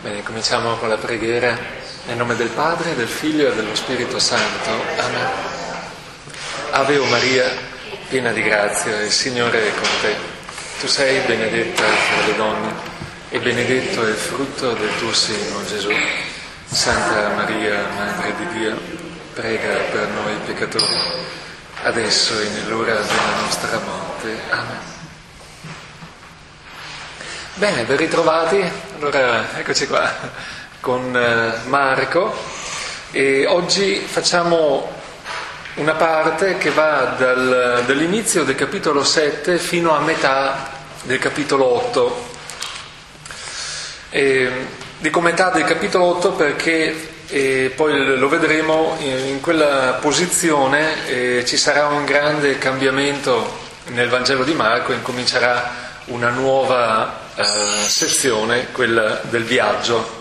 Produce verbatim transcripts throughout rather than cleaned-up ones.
Bene, cominciamo con la preghiera nel nome del Padre, del Figlio e dello Spirito Santo. Amen. Ave o Maria, piena di grazia, il Signore è con te. Tu sei benedetta fra le donne e benedetto è il frutto del tuo seno, Gesù. Santa Maria, Madre di Dio, prega per noi peccatori, adesso e nell'ora della nostra morte. Amen. Bene, ben ritrovati. Allora, eccoci qua con Marco e oggi facciamo una parte che va dal, dall'inizio del capitolo sette fino a metà del capitolo otto. E dico metà del capitolo otto perché e poi lo vedremo in, in quella posizione e ci sarà un grande cambiamento nel Vangelo di Marco, incomincerà una nuova eh, sezione, quella del viaggio.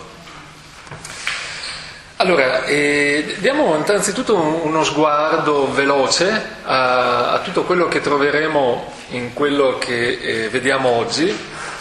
Allora, eh, diamo innanzitutto uno sguardo veloce a, a tutto quello che troveremo in quello che eh, vediamo oggi.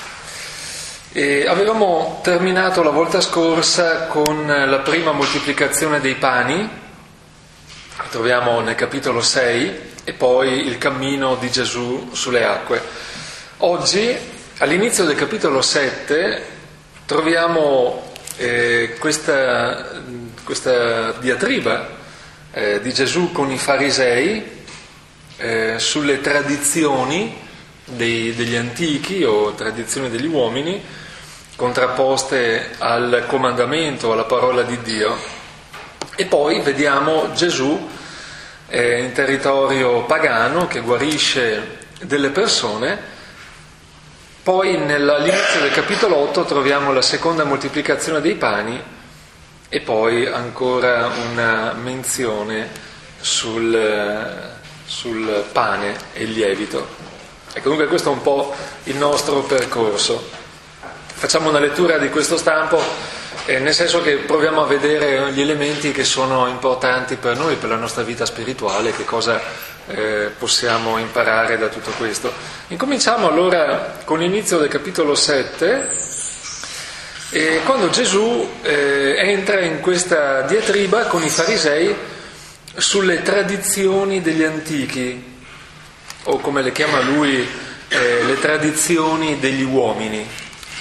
E avevamo terminato la volta scorsa con la prima moltiplicazione dei pani, che troviamo nel capitolo sei, e poi il cammino di Gesù sulle acque. Oggi, all'inizio del capitolo sette, troviamo eh, questa, questa diatriba eh, di Gesù con i farisei eh, sulle tradizioni dei, degli antichi o tradizioni degli uomini, contrapposte al comandamento, alla parola di Dio. E poi vediamo Gesù eh, in territorio pagano che guarisce delle persone. Poi all'inizio del capitolo otto troviamo la seconda moltiplicazione dei pani e poi ancora una menzione sul, sul pane e il lievito. E comunque questo è un po' il nostro percorso. Facciamo una lettura di questo stampo, eh, nel senso che proviamo a vedere gli elementi che sono importanti per noi, per la nostra vita spirituale, che cosa eh, possiamo imparare da tutto questo. Incominciamo allora con l'inizio del capitolo sette, eh, quando Gesù eh, entra in questa diatriba con i farisei sulle tradizioni degli antichi, o come le chiama lui, eh, le tradizioni degli uomini.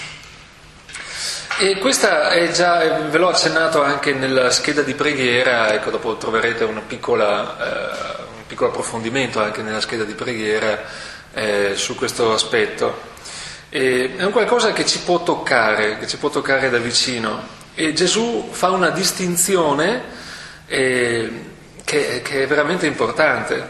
E questa è già, ve l'ho accennato anche nella scheda di preghiera, ecco, dopo troverete una piccola, eh, un piccolo approfondimento anche nella scheda di preghiera eh, su questo aspetto. E è un qualcosa che ci può toccare, che ci può toccare da vicino. E Gesù fa una distinzione eh, che, che è veramente importante.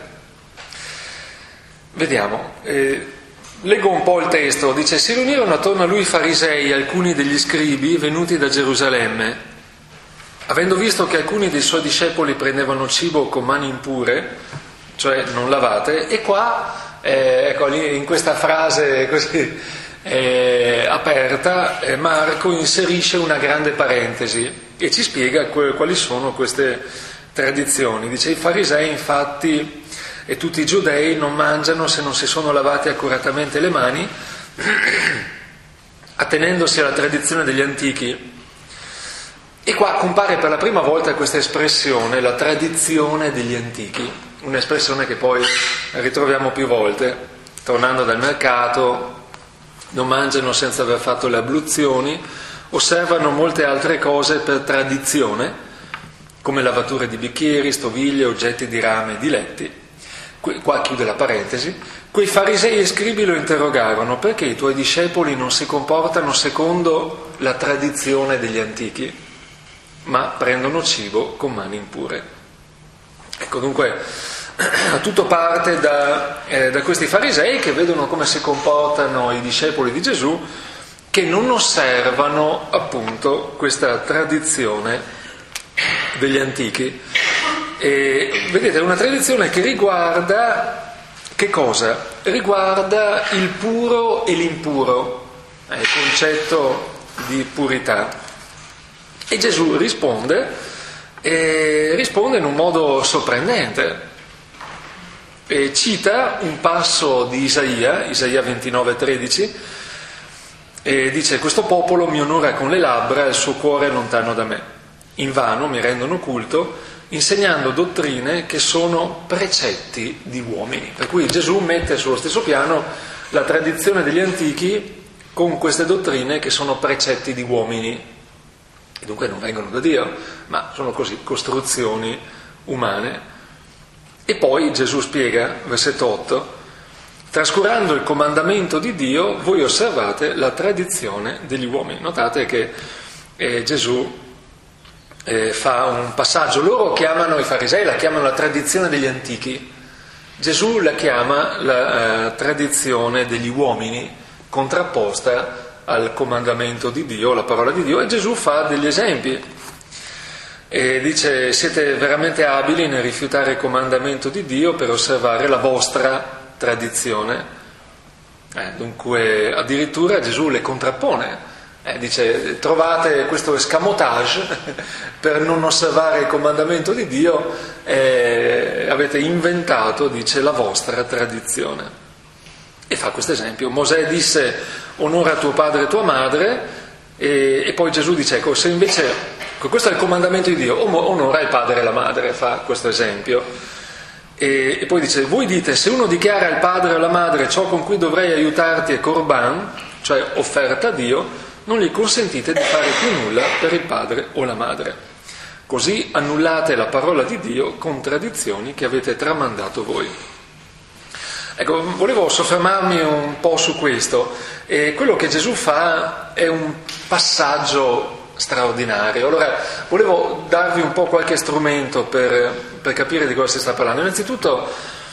Vediamo. Eh, Leggo un po' il testo, dice: si riunirono attorno a lui i farisei e alcuni degli scribi venuti da Gerusalemme. Avendo visto che alcuni dei suoi discepoli prendevano cibo con mani impure, cioè non lavate, e qua, eh, ecco, in questa frase così eh, aperta, eh, Marco inserisce una grande parentesi e ci spiega que- quali sono queste tradizioni. Dice: i farisei infatti e tutti i giudei non mangiano se non si sono lavati accuratamente le mani, attenendosi alla tradizione degli antichi. E qua compare per la prima volta questa espressione, la tradizione degli antichi, un'espressione che poi ritroviamo più volte. Tornando dal mercato, non mangiano senza aver fatto le abluzioni, osservano molte altre cose per tradizione, come lavature di bicchieri, stoviglie, oggetti di rame e di letti. Qua chiude la parentesi. Quei farisei e scribi lo interrogarono: perché i tuoi discepoli non si comportano secondo la tradizione degli antichi, ma prendono cibo con mani impure? Ecco, dunque tutto parte da, eh, da questi farisei che vedono come si comportano i discepoli di Gesù, che non osservano appunto questa tradizione degli antichi. E vedete, è una tradizione che riguarda che cosa? Riguarda il puro e l'impuro, è il concetto di purità. E Gesù risponde, e risponde in un modo sorprendente. E cita un passo di Isaia, Isaia ventinove tredici, e dice: questo popolo mi onora con le labbra, il suo cuore è lontano da me. Invano mi rendono culto, insegnando dottrine che sono precetti di uomini. Per cui Gesù mette sullo stesso piano la tradizione degli antichi con queste dottrine che sono precetti di uomini, e dunque non vengono da Dio, ma sono così costruzioni umane. E poi Gesù spiega, versetto otto: trascurando il comandamento di Dio, voi osservate la tradizione degli uomini. Notate che eh, Gesù eh, fa un passaggio. Loro chiamano, i farisei la chiamano la tradizione degli antichi. Gesù la chiama la eh, tradizione degli uomini, contrapposta al comandamento di Dio, la parola di Dio, e Gesù fa degli esempi. E dice: siete veramente abili nel rifiutare il comandamento di Dio per osservare la vostra tradizione. Eh, dunque addirittura Gesù le contrappone. Eh, dice: trovate questo escamotage per non osservare il comandamento di Dio, eh, avete inventato, dice, la vostra tradizione. E fa questo esempio. Mosè disse: onora tuo padre e tua madre, e, e poi Gesù dice: ecco, se invece, questo è il comandamento di Dio, onora il padre e la madre, fa questo esempio. E, e poi dice: voi dite, se uno dichiara al padre o alla madre ciò con cui dovrei aiutarti è corban, cioè offerta a Dio, non gli consentite di fare più nulla per il padre o la madre. Così annullate la parola di Dio con tradizioni che avete tramandato voi. Ecco, volevo soffermarmi un po' su questo. E quello che Gesù fa è un passaggio straordinario. Allora, volevo darvi un po' qualche strumento per, per capire di cosa si sta parlando. Innanzitutto,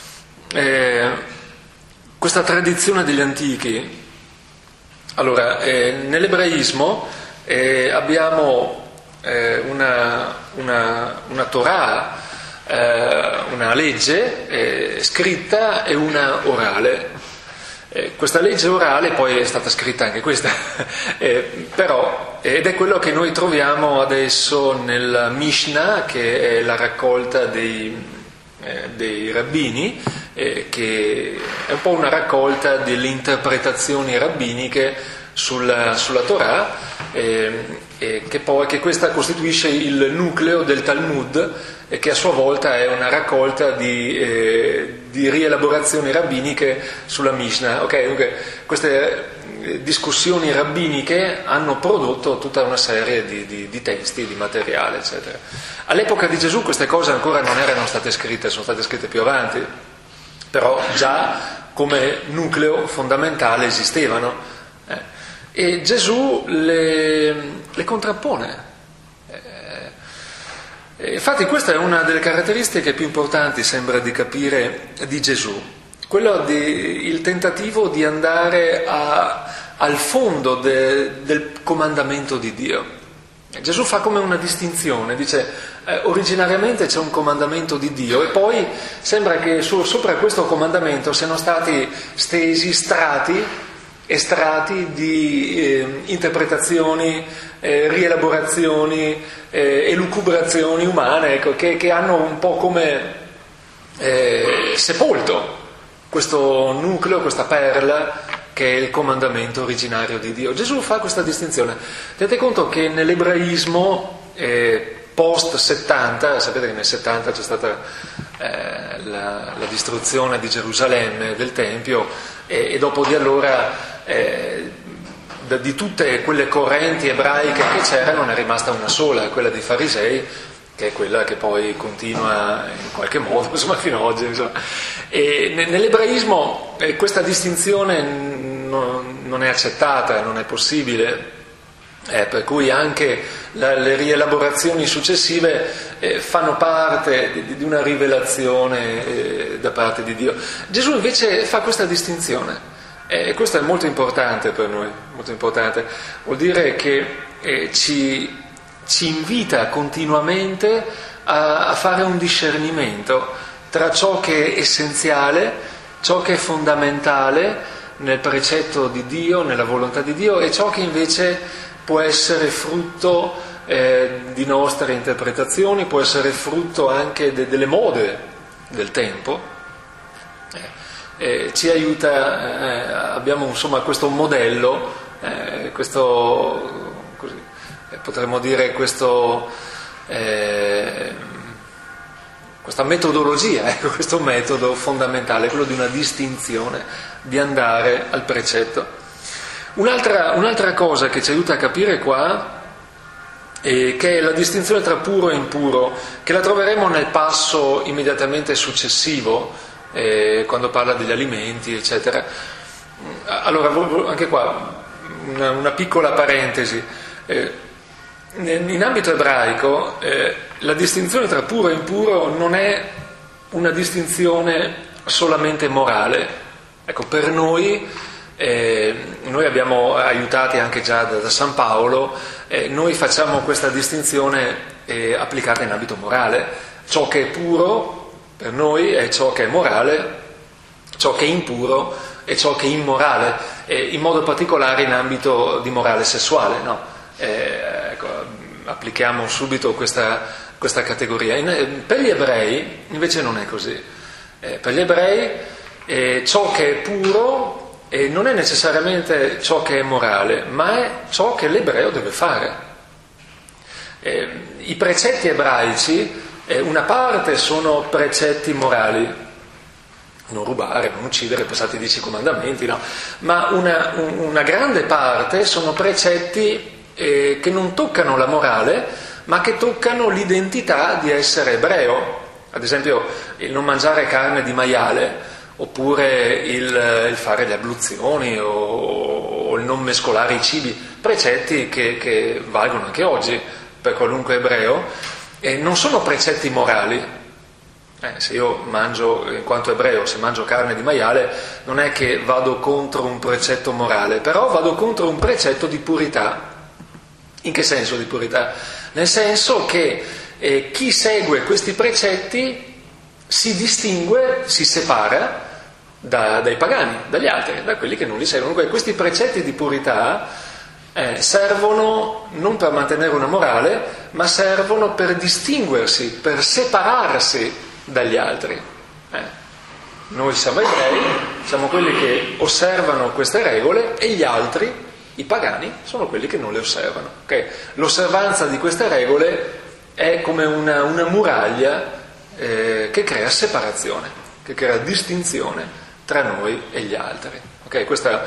eh, questa tradizione degli antichi. Allora, eh, nell'ebraismo eh, abbiamo eh, una, una, una Torah, eh, una legge eh, scritta e una orale. Eh, questa legge orale poi è stata scritta anche questa, eh, però, ed è quello che noi troviamo adesso nella Mishnah, che è la raccolta dei, eh, dei rabbini, eh, che è un po' una raccolta delle interpretazioni rabbiniche sulla, sulla Torah, eh, eh, che poi che questa costituisce il nucleo del Talmud, e che a sua volta è una raccolta di, eh, di rielaborazioni rabbiniche sulla Mishnah. Okay, dunque, queste discussioni rabbiniche hanno prodotto tutta una serie di, di, di testi, di materiale, eccetera. All'epoca di Gesù queste cose ancora non erano state scritte, sono state scritte più avanti, però già come nucleo fondamentale esistevano. Eh. E Gesù le, le contrappone. Infatti questa è una delle caratteristiche più importanti, sembra di capire, di Gesù, quello di, il tentativo di andare a, al fondo de, del comandamento di Dio. Gesù fa come una distinzione, dice eh, originariamente c'è un comandamento di Dio e poi sembra che su, sopra questo comandamento siano stati stesi strati e strati di eh, interpretazioni, eh, rielaborazioni, eh, elucubrazioni umane, ecco, che, che hanno un po' come eh, sepolto questo nucleo, questa perla che è il comandamento originario di Dio. Gesù fa questa distinzione. Tenete conto che nell'ebraismo eh, post settanta, sapete che nel settanta c'è stata eh, la, la distruzione di Gerusalemme, del Tempio, e, e dopo di allora Eh, di tutte quelle correnti ebraiche che c'erano ne è rimasta una sola, quella dei farisei, che è quella che poi continua in qualche modo, insomma, fino ad oggi. Insomma. E nell'ebraismo eh, questa distinzione non, non è accettata, non è possibile, eh, per cui anche la, le rielaborazioni successive eh, fanno parte di, di una rivelazione eh, da parte di Dio. Gesù invece fa questa distinzione. E questo è molto importante per noi, molto importante. Vuol dire che eh, ci, ci invita continuamente a, a fare un discernimento tra ciò che è essenziale, ciò che è fondamentale nel precetto di Dio, nella volontà di Dio, e ciò che invece può essere frutto eh, di nostre interpretazioni, può essere frutto anche de, delle mode del tempo. Eh, ci aiuta, eh, abbiamo insomma questo modello Eh, questo, così, potremmo dire questo, eh, questa metodologia, ecco, questo metodo fondamentale, quello di una distinzione, di andare al precetto. Un'altra, un'altra cosa che ci aiuta a capire qua, eh, che è la distinzione tra puro e impuro, che la troveremo nel passo immediatamente successivo, eh, quando parla degli alimenti, eccetera. Allora, anche qua, una, una piccola parentesi. Eh, in ambito ebraico, eh, la distinzione tra puro e impuro non è una distinzione solamente morale. Ecco, per noi, eh, noi abbiamo aiutati anche già da, da San Paolo, eh, noi facciamo questa distinzione eh, applicata in ambito morale. Ciò che è puro per noi è ciò che è morale, ciò che è impuro è ciò che è immorale, eh, in modo particolare in ambito di morale sessuale, no? Eh, ecco, applichiamo subito questa, questa categoria. In, per gli ebrei invece non è così. Eh, per gli ebrei eh, ciò che è puro eh, non è necessariamente ciò che è morale, ma è ciò che l'ebreo deve fare. Eh, I precetti ebraici, eh, una parte sono precetti morali, non rubare, non uccidere, passati i dieci comandamenti, no? Ma una, una grande parte sono precetti eh, che non toccano la morale, ma che toccano l'identità di essere ebreo. Ad esempio il non mangiare carne di maiale, oppure il, il fare le abluzioni, o, o il non mescolare i cibi, precetti che, che valgono anche oggi per qualunque ebreo, e non sono precetti morali. Eh, se io mangio, in quanto ebreo, se mangio carne di maiale, non è che vado contro un precetto morale, però vado contro un precetto di purità. In che senso di purità? Nel senso che eh, chi segue questi precetti si distingue, si separa da, dai pagani, dagli altri, da quelli che non li seguono. Dunque, questi precetti di purità eh, servono non per mantenere una morale, ma servono per distinguersi, per separarsi dagli altri. Eh. Noi siamo ebrei, siamo quelli che osservano queste regole, e gli altri, i pagani, sono quelli che non le osservano. Okay? L'osservanza di queste regole è come una, una muraglia eh, che crea separazione, che crea distinzione tra noi e gli altri. Okay? Questa...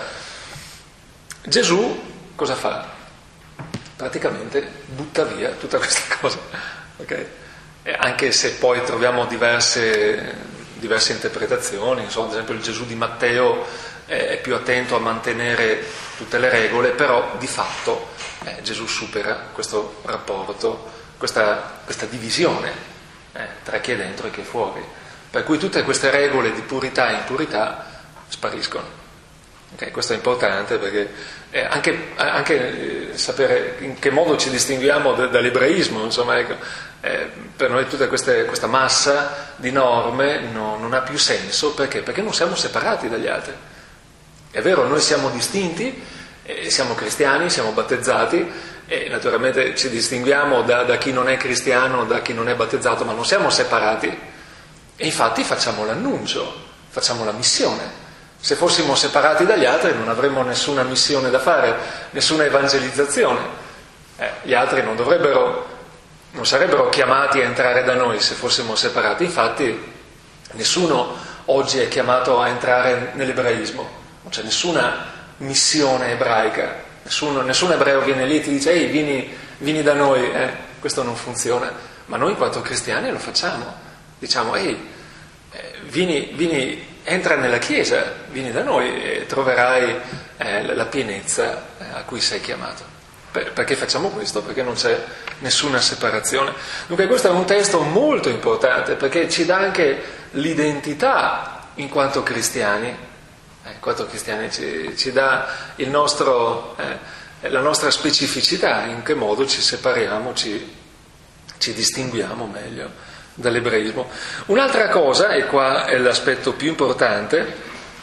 Gesù cosa fa? Praticamente butta via tutta questa cosa. Okay? Anche se poi troviamo diverse, diverse interpretazioni, insomma, ad esempio il Gesù di Matteo è più attento a mantenere tutte le regole, però di fatto eh, Gesù supera questo rapporto, questa, questa divisione eh, tra chi è dentro e chi è fuori, per cui tutte queste regole di purità e impurità spariscono. Okay, questo è importante, perché eh, anche, anche eh, sapere in che modo ci distinguiamo d- dall'ebraismo, insomma, ecco, eh, per noi tutta queste, questa massa di norme no, non ha più senso, perché? Perché non siamo separati dagli altri. È vero, noi siamo distinti, eh, siamo cristiani, siamo battezzati, e naturalmente ci distinguiamo da, da chi non è cristiano, da chi non è battezzato, ma non siamo separati, e infatti facciamo l'annuncio, facciamo la missione. Se fossimo separati dagli altri non avremmo nessuna missione da fare, nessuna evangelizzazione. Eh, gli altri non dovrebbero, non sarebbero chiamati a entrare da noi se fossimo separati. Infatti nessuno oggi è chiamato a entrare nell'ebraismo, non c'è nessuna missione ebraica, nessuno, nessun ebreo viene lì e ti dice ehi vieni, vieni da noi, eh, questo non funziona. Ma noi in quanto cristiani lo facciamo, diciamo ehi eh, vieni, vieni entra nella Chiesa, vieni da noi e troverai eh, la pienezza eh, a cui sei chiamato. Per, perché facciamo questo? Perché non c'è nessuna separazione. Dunque questo è un testo molto importante, perché ci dà anche l'identità in quanto cristiani, eh, in quanto cristiani ci, ci dà il nostro, eh, la nostra specificità, in che modo ci separiamo, ci, ci distinguiamo meglio dall'ebraismo. Un'altra cosa, e qua è l'aspetto più importante,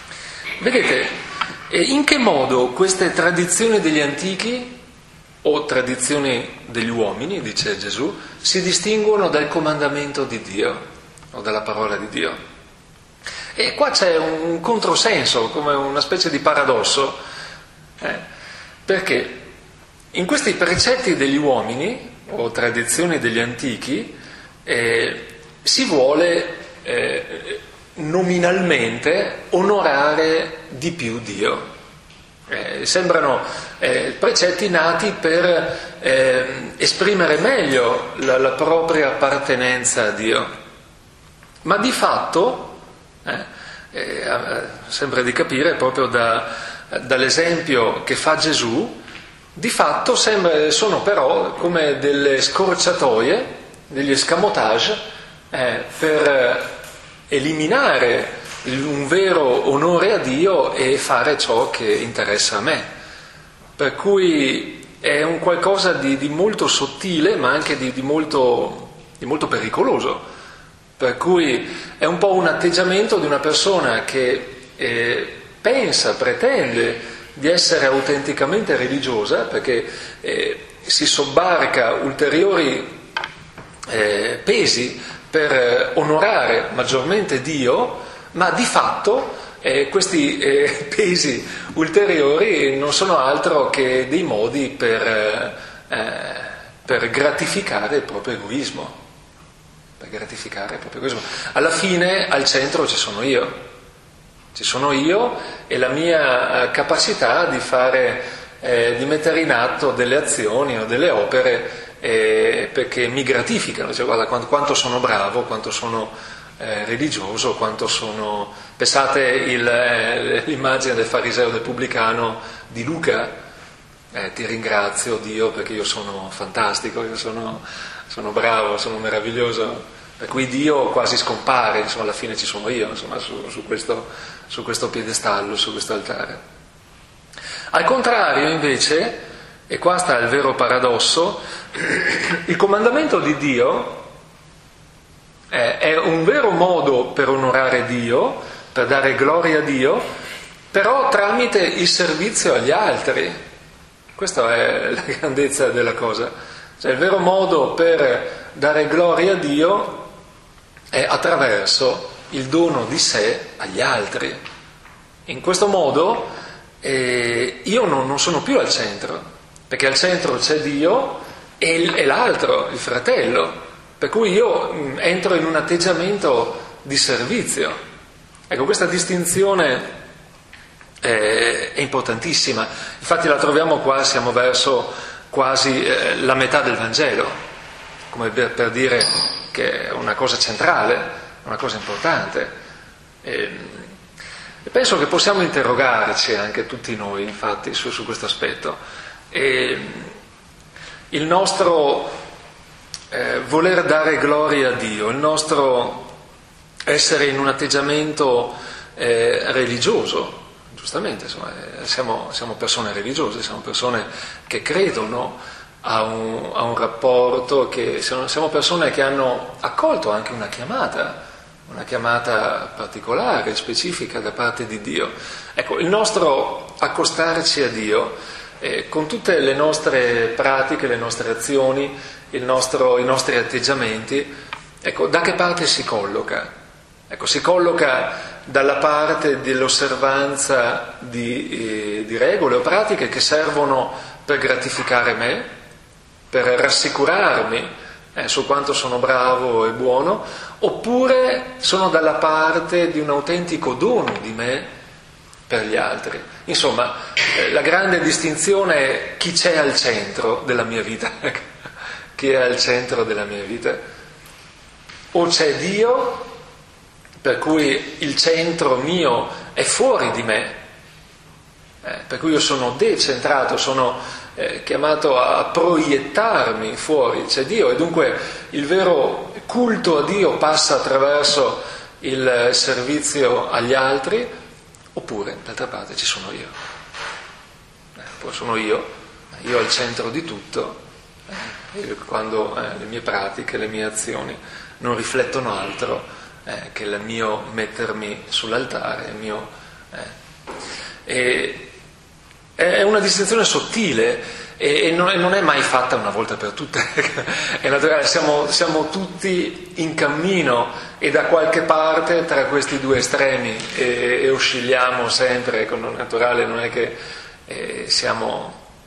vedete, in che modo queste tradizioni degli antichi o tradizioni degli uomini, dice Gesù, si distinguono dal comandamento di Dio o dalla parola di Dio. E qua c'è un controsenso, come una specie di paradosso. Eh? Perché in questi precetti degli uomini, o tradizioni degli antichi, eh, si vuole eh, nominalmente onorare di più Dio. Eh, sembrano eh, precetti nati per eh, esprimere meglio la, la propria appartenenza a Dio, ma di fatto, eh, eh, sembra di capire proprio da, dall'esempio che fa Gesù, di fatto sembra, sono però come delle scorciatoie, degli escamotage eh, per eliminare un vero onore a Dio e fare ciò che interessa a me. Per cui è un qualcosa di, di molto sottile, ma anche di, di, molto, di molto pericoloso. Per cui è un po' un atteggiamento di una persona che eh, pensa, pretende di essere autenticamente religiosa, perché eh, si sobbarca ulteriori eh, pesi per onorare maggiormente Dio, ma di fatto eh, questi eh, pesi ulteriori non sono altro che dei modi per, eh, per gratificare il proprio egoismo. Per gratificare il proprio egoismo. Alla fine al centro ci sono io. Ci sono io e la mia capacità di fare, eh, di mettere in atto delle azioni o delle opere eh, perché mi gratificano. Cioè, guarda quanto, quanto sono bravo, quanto sono Eh, religioso, quanto sono... Pensate il, eh, l'immagine del fariseo, del pubblicano di Luca, eh, ti ringrazio Dio perché io sono fantastico, io sono, sono bravo, sono meraviglioso, per cui Dio quasi scompare, insomma alla fine ci sono io, insomma su, su, questo, su questo piedestallo, su questo altare. Al contrario invece, e qua sta il vero paradosso, il comandamento di Dio è un vero modo per onorare Dio, per dare gloria a Dio, però tramite il servizio agli altri. Questa è la grandezza della cosa. Cioè, il vero modo per dare gloria a Dio è attraverso il dono di sé agli altri. In questo modo eh, io non, non sono più al centro, perché al centro c'è Dio e, e l'altro, il fratello. Per cui io entro in un atteggiamento di servizio. Ecco, questa distinzione è, è importantissima. Infatti la troviamo qua, siamo verso quasi eh, la metà del Vangelo, come per, per dire che è una cosa centrale, una cosa importante. E, e penso che possiamo interrogarci anche tutti noi, infatti, su, su questo aspetto. E, il nostro... Eh, voler dare gloria a Dio, il nostro essere in un atteggiamento eh, religioso, giustamente, insomma, eh, siamo, siamo persone religiose, siamo persone che credono a un, a un rapporto, che siamo, siamo persone che hanno accolto anche una chiamata, una chiamata particolare, specifica da parte di Dio. Ecco, il nostro accostarci a Dio eh, con tutte le nostre pratiche, le nostre azioni, Il nostro, i nostri atteggiamenti, ecco, da che parte si colloca? Ecco, si colloca dalla parte dell'osservanza di, eh, di regole o pratiche che servono per gratificare me, per rassicurarmi eh, su quanto sono bravo e buono, oppure sono dalla parte di un autentico dono di me per gli altri. Insomma, eh, la grande distinzione è chi c'è al centro della mia vita. Che è al centro della mia vita. O c'è Dio, per cui il centro mio è fuori di me, eh, per cui io sono decentrato, sono eh, chiamato a proiettarmi fuori, c'è Dio, e dunque il vero culto a Dio passa attraverso il servizio agli altri, oppure d'altra parte ci sono io. Eh, poi sono io, io al centro di tutto. Quando eh, le mie pratiche, le mie azioni non riflettono altro eh, che il mio mettermi sull'altare, il mio, eh. E, è una distinzione sottile e, e, non, e non è mai fatta una volta per tutte. È naturale, siamo, siamo tutti in cammino e da qualche parte tra questi due estremi e, e oscilliamo sempre, ecco, non è naturale, non è che eh, siamo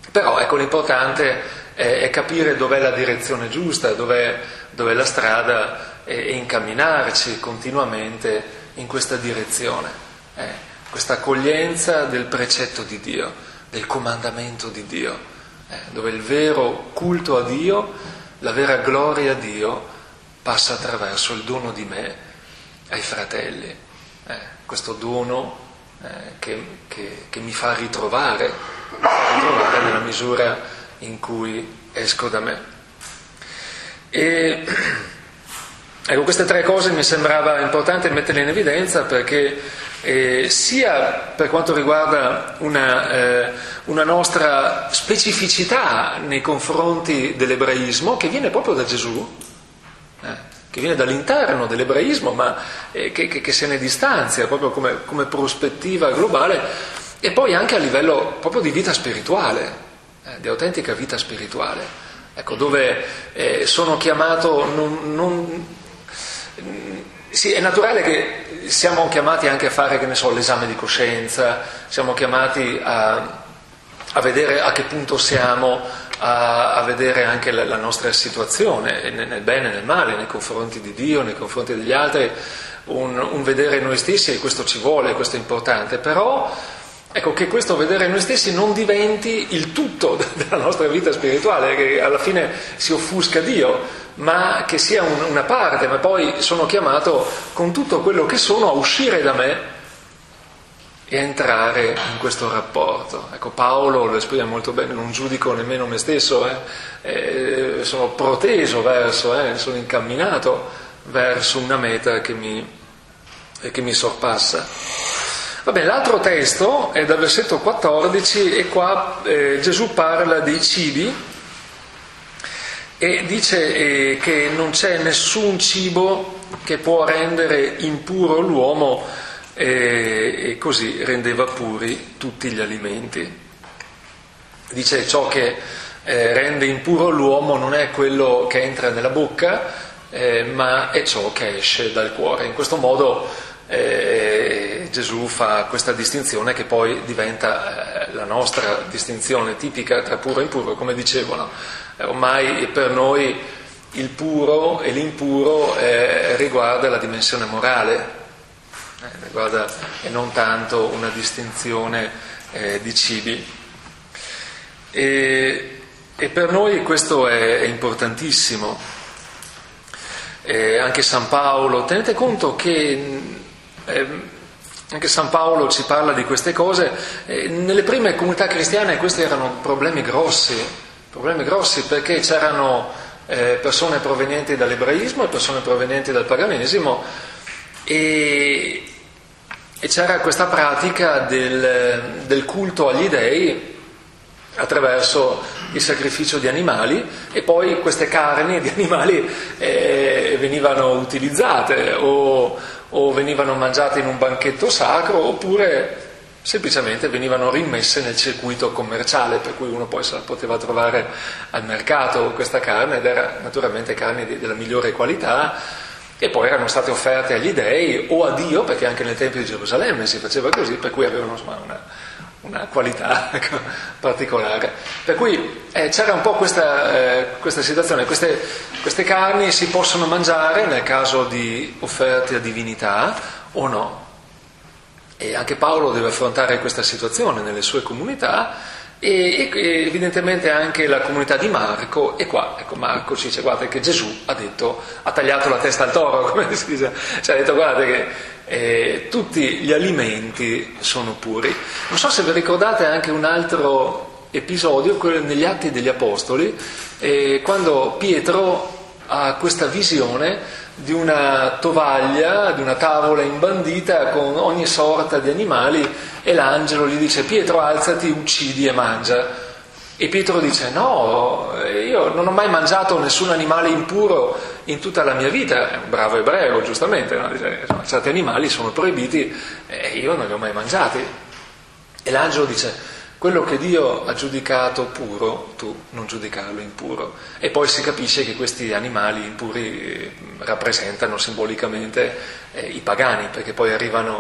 Però ecco, l'importante è, è capire dov'è la direzione giusta, dov'è, dov'è la strada e, e incamminarci continuamente in questa direzione, eh, questa accoglienza del precetto di Dio, del comandamento di Dio, eh, dove il vero culto a Dio, la vera gloria a Dio passa attraverso il dono di me ai fratelli, eh, questo dono eh, che, che, che mi fa ritrovare, mi fa ritrovare nella misura in cui esco da me. E ecco, queste tre cose mi sembrava importante metterle in evidenza perché eh, sia per quanto riguarda una, eh, una nostra specificità nei confronti dell'ebraismo, che viene proprio da Gesù, eh, che viene dall'interno dell'ebraismo, ma eh, che, che, che se ne distanzia proprio come, come prospettiva globale, e poi anche a livello proprio di vita spirituale, eh, di autentica vita spirituale, ecco, dove eh, sono chiamato non, non sì, è naturale che siamo chiamati anche a fare, che ne so, l'esame di coscienza, siamo chiamati a, a vedere a che punto siamo, a, a vedere anche la, la nostra situazione, nel bene e nel male, nei confronti di Dio, nei confronti degli altri, un, un vedere noi stessi, e questo ci vuole, questo è importante, però ecco, che questo vedere noi stessi non diventi il tutto della nostra vita spirituale, che alla fine si offusca Dio, ma che sia un, una parte, ma poi sono chiamato con tutto quello che sono a uscire da me e a entrare in questo rapporto. Ecco, Paolo lo esprime molto bene: non giudico nemmeno me stesso, eh. Eh, sono proteso verso, eh, sono incamminato verso una meta che mi, che mi sorpassa. Va bene, l'altro testo è dal versetto quattordici, e qua eh, Gesù parla dei cibi e dice eh, che non c'è nessun cibo che può rendere impuro l'uomo, eh, e così rendeva puri tutti gli alimenti. Dice: ciò che eh, rende impuro l'uomo non è quello che entra nella bocca, eh, ma è ciò che esce dal cuore. In questo modo Eh, Gesù fa questa distinzione che poi diventa eh, la nostra distinzione tipica tra puro e impuro, come dicevano. Eh, ormai per noi il puro e l'impuro eh, riguarda la dimensione morale, eh, riguarda e non tanto una distinzione eh, di cibi. E, e per noi questo è, è importantissimo. Eh, anche San Paolo, tenete conto che Eh, anche San Paolo ci parla di queste cose. Eh, nelle prime comunità cristiane questi erano problemi grossi, problemi grossi perché c'erano eh, persone provenienti dall'ebraismo e persone provenienti dal paganesimo, e, e c'era questa pratica del, del culto agli dei attraverso il sacrificio di animali, e poi queste carni di animali eh, venivano utilizzate o o venivano mangiate in un banchetto sacro, oppure semplicemente venivano rimesse nel circuito commerciale, per cui uno poi se la poteva trovare al mercato questa carne, ed era naturalmente carne di, della migliore qualità, e poi erano state offerte agli dei o a Dio, perché anche nel Tempio di Gerusalemme si faceva così, per cui avevano insomma una, una qualità particolare. Per cui eh, c'era un po' questa, eh, questa situazione. Queste, queste carni si possono mangiare nel caso di offerte a divinità o no. E anche Paolo deve affrontare questa situazione nelle sue comunità, e, e evidentemente anche la comunità di Marco. E qua, ecco, Marco ci dice: guardate che Gesù ha detto, ha tagliato la testa al toro, come si dice, cioè ha detto: guardate che eh, tutti gli alimenti sono puri. Non so se vi ricordate anche un altro episodio, quello negli Atti degli Apostoli, eh, quando Pietro ha questa visione di una tovaglia, di una tavola imbandita con ogni sorta di animali, e l'angelo gli dice: Pietro, alzati, uccidi e mangia. E Pietro dice: no, io non ho mai mangiato nessun animale impuro in tutta la mia vita. È un bravo ebreo, giustamente, no? Dice, insomma, certi animali sono proibiti e io non li ho mai mangiati. E l'angelo dice: quello che Dio ha giudicato puro, tu non giudicarlo impuro. E poi si capisce che questi animali impuri rappresentano simbolicamente eh, i pagani, perché poi arrivano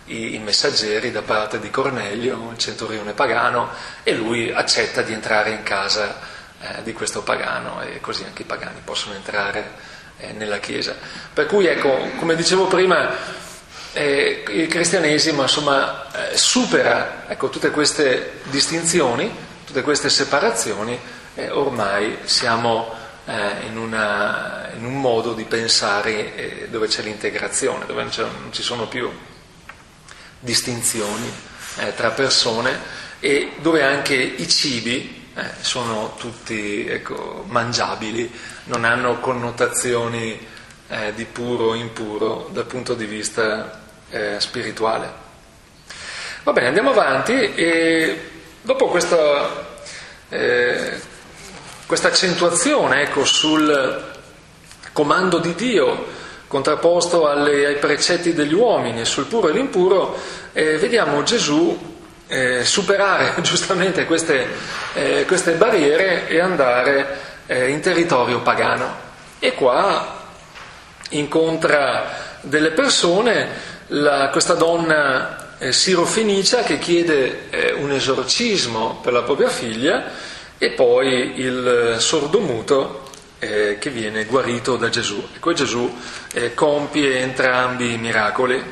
i, i messaggeri da parte di Cornelio, il centurione pagano, e lui accetta di entrare in casa eh, di questo pagano, e così anche i pagani possono entrare eh, nella Chiesa. Per cui, ecco, come dicevo prima, eh, il cristianesimo insomma eh, supera, ecco, tutte queste distinzioni, tutte queste separazioni, e ormai siamo eh, in, una, in un modo di pensare eh, dove c'è l'integrazione, dove non, c'è, non ci sono più distinzioni eh, tra persone, e dove anche i cibi eh, sono tutti, ecco, mangiabili, non hanno connotazioni eh, di puro o impuro dal punto di vista eh, spirituale. Va bene, andiamo avanti, e dopo questa, eh, questa accentuazione, ecco, sul comando di Dio contrapposto alle, ai precetti degli uomini sul puro e l'impuro, eh, vediamo Gesù eh, superare giustamente queste, eh, queste barriere e andare eh, in territorio pagano. E qua incontra delle persone, la, questa donna eh, sirofenicia che chiede eh, un esorcismo per la propria figlia, e poi il sordomuto eh, che viene guarito da Gesù. Ecco, Gesù eh, compie entrambi i miracoli.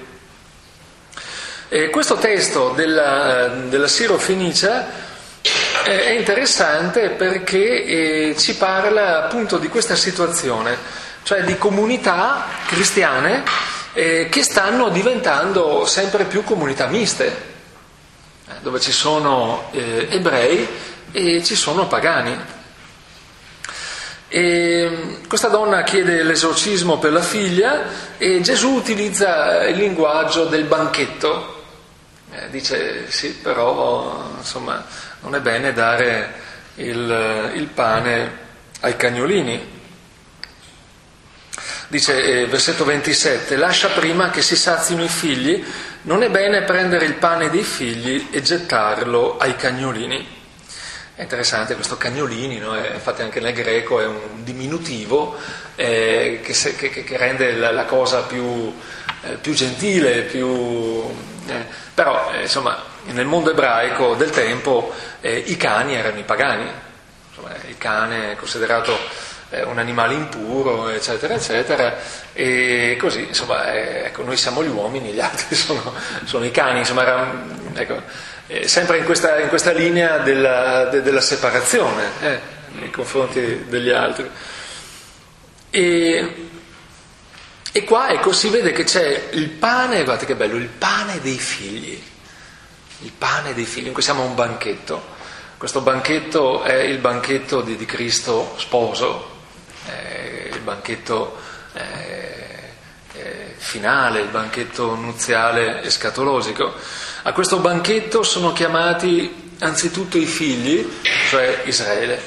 E questo testo della, della sirofenicia eh, è interessante perché eh, ci parla appunto di questa situazione, cioè di comunità cristiane eh, che stanno diventando sempre più comunità miste, eh, dove ci sono eh, ebrei e ci sono pagani. E questa donna chiede l'esorcismo per la figlia, e Gesù utilizza il linguaggio del banchetto. Eh, dice sì, però insomma non è bene dare il, il pane ai cagnolini. Dice, eh, versetto ventisette, lascia prima che si sazino i figli, non è bene prendere il pane dei figli e gettarlo ai cagnolini. È interessante questo cagnolini, no? È, infatti anche nel greco è un diminutivo eh, che, se, che, che rende la, la cosa più, eh, più gentile, più... Eh, però eh, insomma nel mondo ebraico del tempo eh, i cani erano i pagani, insomma, il cane è considerato un animale impuro, eccetera, eccetera, e così, insomma, eh, ecco, noi siamo gli uomini, gli altri sono, sono i cani, insomma, era, ecco, eh, sempre in questa, in questa linea della, de, della separazione eh, nei confronti degli altri. E, e qua, ecco, si vede che c'è il pane, guardate che bello, il pane dei figli, il pane dei figli, in cui siamo a un banchetto. Questo banchetto è il banchetto di, di Cristo sposo, eh, il banchetto eh, eh, finale, il banchetto nuziale escatologico. A questo banchetto sono chiamati anzitutto i figli, cioè Israele.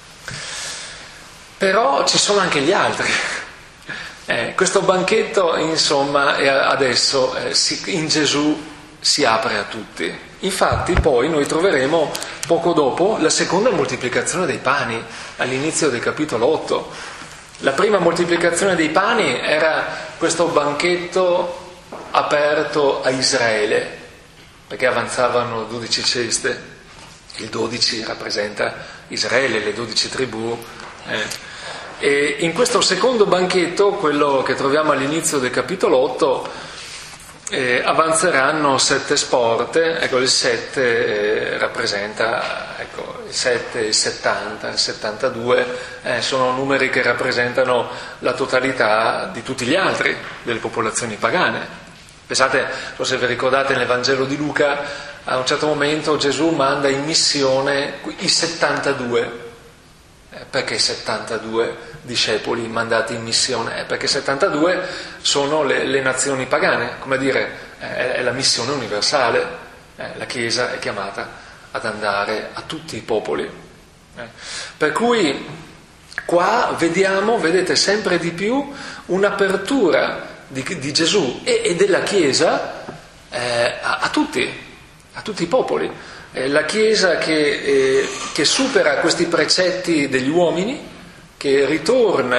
Però ci sono anche gli altri. Eh, questo banchetto, insomma, è adesso eh, si, in Gesù si apre a tutti. Infatti poi noi troveremo poco dopo la seconda moltiplicazione dei pani, all'inizio del capitolo otto. La prima moltiplicazione dei pani era questo banchetto aperto a Israele, perché avanzavano dodici ceste, il dodici rappresenta Israele, le dodici tribù. Eh. E in questo secondo banchetto, quello che troviamo all'inizio del capitolo otto, Eh, avanzeranno sette sporte, ecco il sette eh, rappresenta, ecco il sette, il settanta, il settantadue, eh, sono numeri che rappresentano la totalità di tutti gli altri, delle popolazioni pagane. Pensate, so se vi ricordate nel Vangelo di Luca, a un certo momento Gesù manda in missione i settantadue. Eh, perché settantadue discepoli mandati in missione? Eh, perché settantadue sono le, le nazioni pagane, come dire, eh, è la missione universale, eh, la Chiesa è chiamata ad andare a tutti i popoli. Eh. Per cui qua vediamo, vedete, sempre di più un'apertura di, di Gesù e, e della Chiesa eh, a, a tutti, a tutti i popoli. Eh, la Chiesa che, eh, che supera questi precetti degli uomini, che ritorna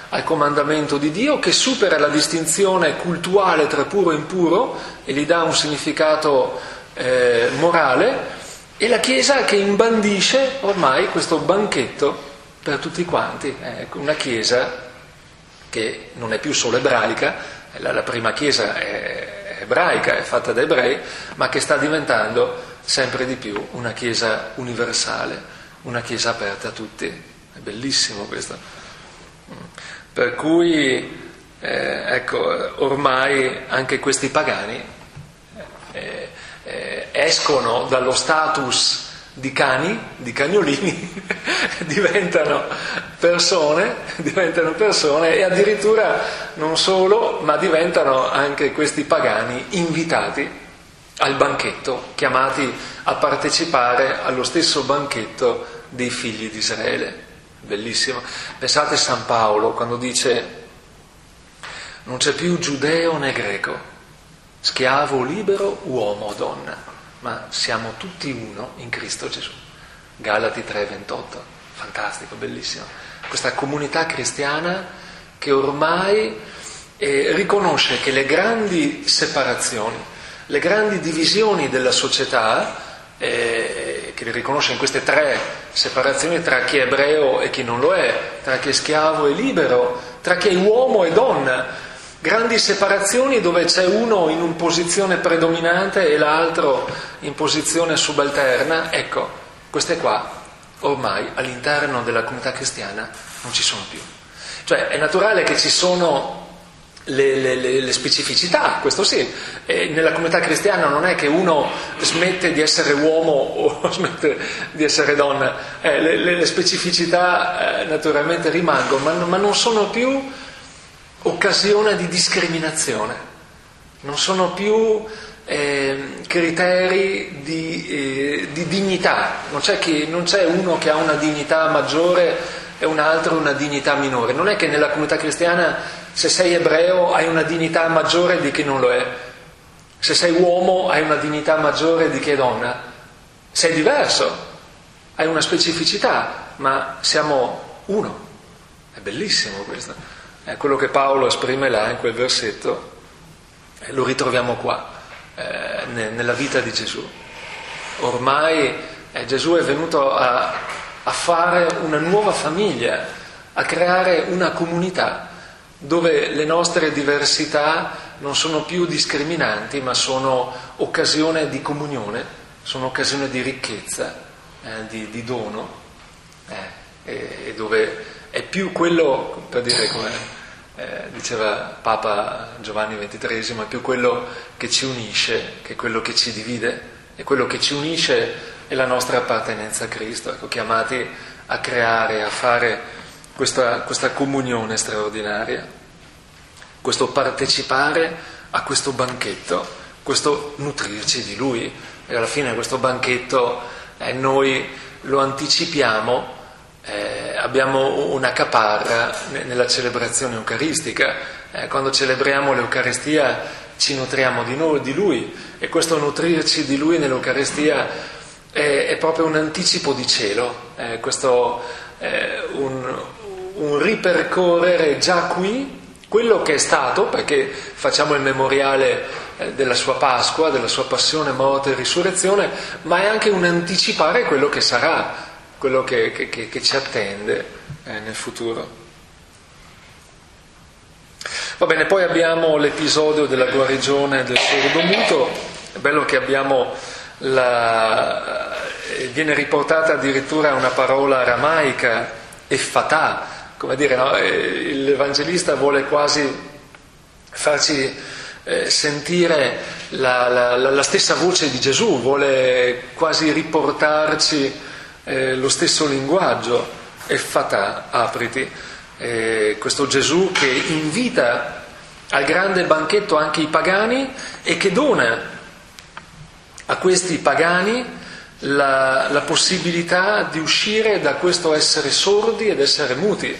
al comandamento di Dio, che supera la distinzione cultuale tra puro e impuro e gli dà un significato eh, morale, e la Chiesa che imbandisce ormai questo banchetto per tutti quanti. È una Chiesa che non è più solo ebraica, la, la prima Chiesa è ebraica, è fatta da ebrei, ma che sta diventando sempre di più una Chiesa universale, una Chiesa aperta a tutti. È bellissimo questo. Per cui, eh, ecco, ormai anche questi pagani eh, eh, escono dallo status di cani, di cagnolini, diventano persone, diventano persone e addirittura non solo, ma diventano anche questi pagani invitati al banchetto, chiamati a partecipare allo stesso banchetto dei figli di Israele. Bellissimo. Pensate a San Paolo quando dice: non c'è più giudeo né greco, schiavo o libero, uomo o donna, ma siamo tutti uno in Cristo Gesù. Galati tre ventotto. Fantastico, bellissimo. Questa comunità cristiana che ormai eh, riconosce che le grandi separazioni, le grandi divisioni della società, eh, che le riconosce in queste tre separazioni tra chi è ebreo e chi non lo è, tra chi è schiavo e libero, tra chi è uomo e donna, grandi separazioni dove c'è uno in una posizione predominante e l'altro in posizione subalterna. Ecco, queste qua ormai all'interno della comunità cristiana non ci sono più. Cioè è naturale che ci sono Le, le, le specificità, questo sì, e nella comunità cristiana non è che uno smette di essere uomo o smette di essere donna, eh, le, le, le specificità eh, naturalmente rimangono, ma, ma non sono più occasione di discriminazione, non sono più eh, criteri di, eh, di dignità, non c'è, chi, non c'è uno che ha una dignità maggiore e un altro una dignità minore. Non è che nella comunità cristiana se sei ebreo hai una dignità maggiore di chi non lo è, se sei uomo hai una dignità maggiore di chi è donna, sei diverso, hai una specificità, ma siamo uno. È bellissimo questo, è quello che Paolo esprime là in quel versetto, eh, lo ritroviamo qua eh, nella vita di Gesù. Ormai eh, Gesù è venuto a, a fare una nuova famiglia, a creare una comunità dove le nostre diversità non sono più discriminanti, ma sono occasione di comunione, sono occasione di ricchezza, eh, di, di dono, eh, e, e dove è più quello, per dire come eh, diceva Papa Giovanni ventitreesimo, è più quello che ci unisce che quello che ci divide, e quello che ci unisce è la nostra appartenenza a Cristo, ecco, chiamati a creare, a fare Questa, questa comunione straordinaria, questo partecipare a questo banchetto, questo nutrirci di Lui. E alla fine questo banchetto eh, noi lo anticipiamo, eh, abbiamo una caparra nella celebrazione eucaristica. Eh, quando celebriamo l'Eucaristia ci nutriamo di, noi, di Lui, e questo nutrirci di Lui nell'Eucaristia è, è proprio un anticipo di cielo, eh, questo è un un ripercorrere già qui quello che è stato, perché facciamo il memoriale della sua Pasqua, della sua passione, morte e risurrezione, ma è anche un anticipare quello che sarà, quello che, che, che ci attende eh, nel futuro. Va bene, poi abbiamo l'episodio della guarigione del sordomuto. È bello che abbiamo la... viene riportata addirittura una parola aramaica, effatà, come dire, no? L'Evangelista vuole quasi farci eh, sentire la, la, la stessa voce di Gesù, vuole quasi riportarci eh, lo stesso linguaggio, effatà, apriti, eh, questo Gesù che invita al grande banchetto anche i pagani e che dona a questi pagani La, la possibilità di uscire da questo essere sordi ed essere muti,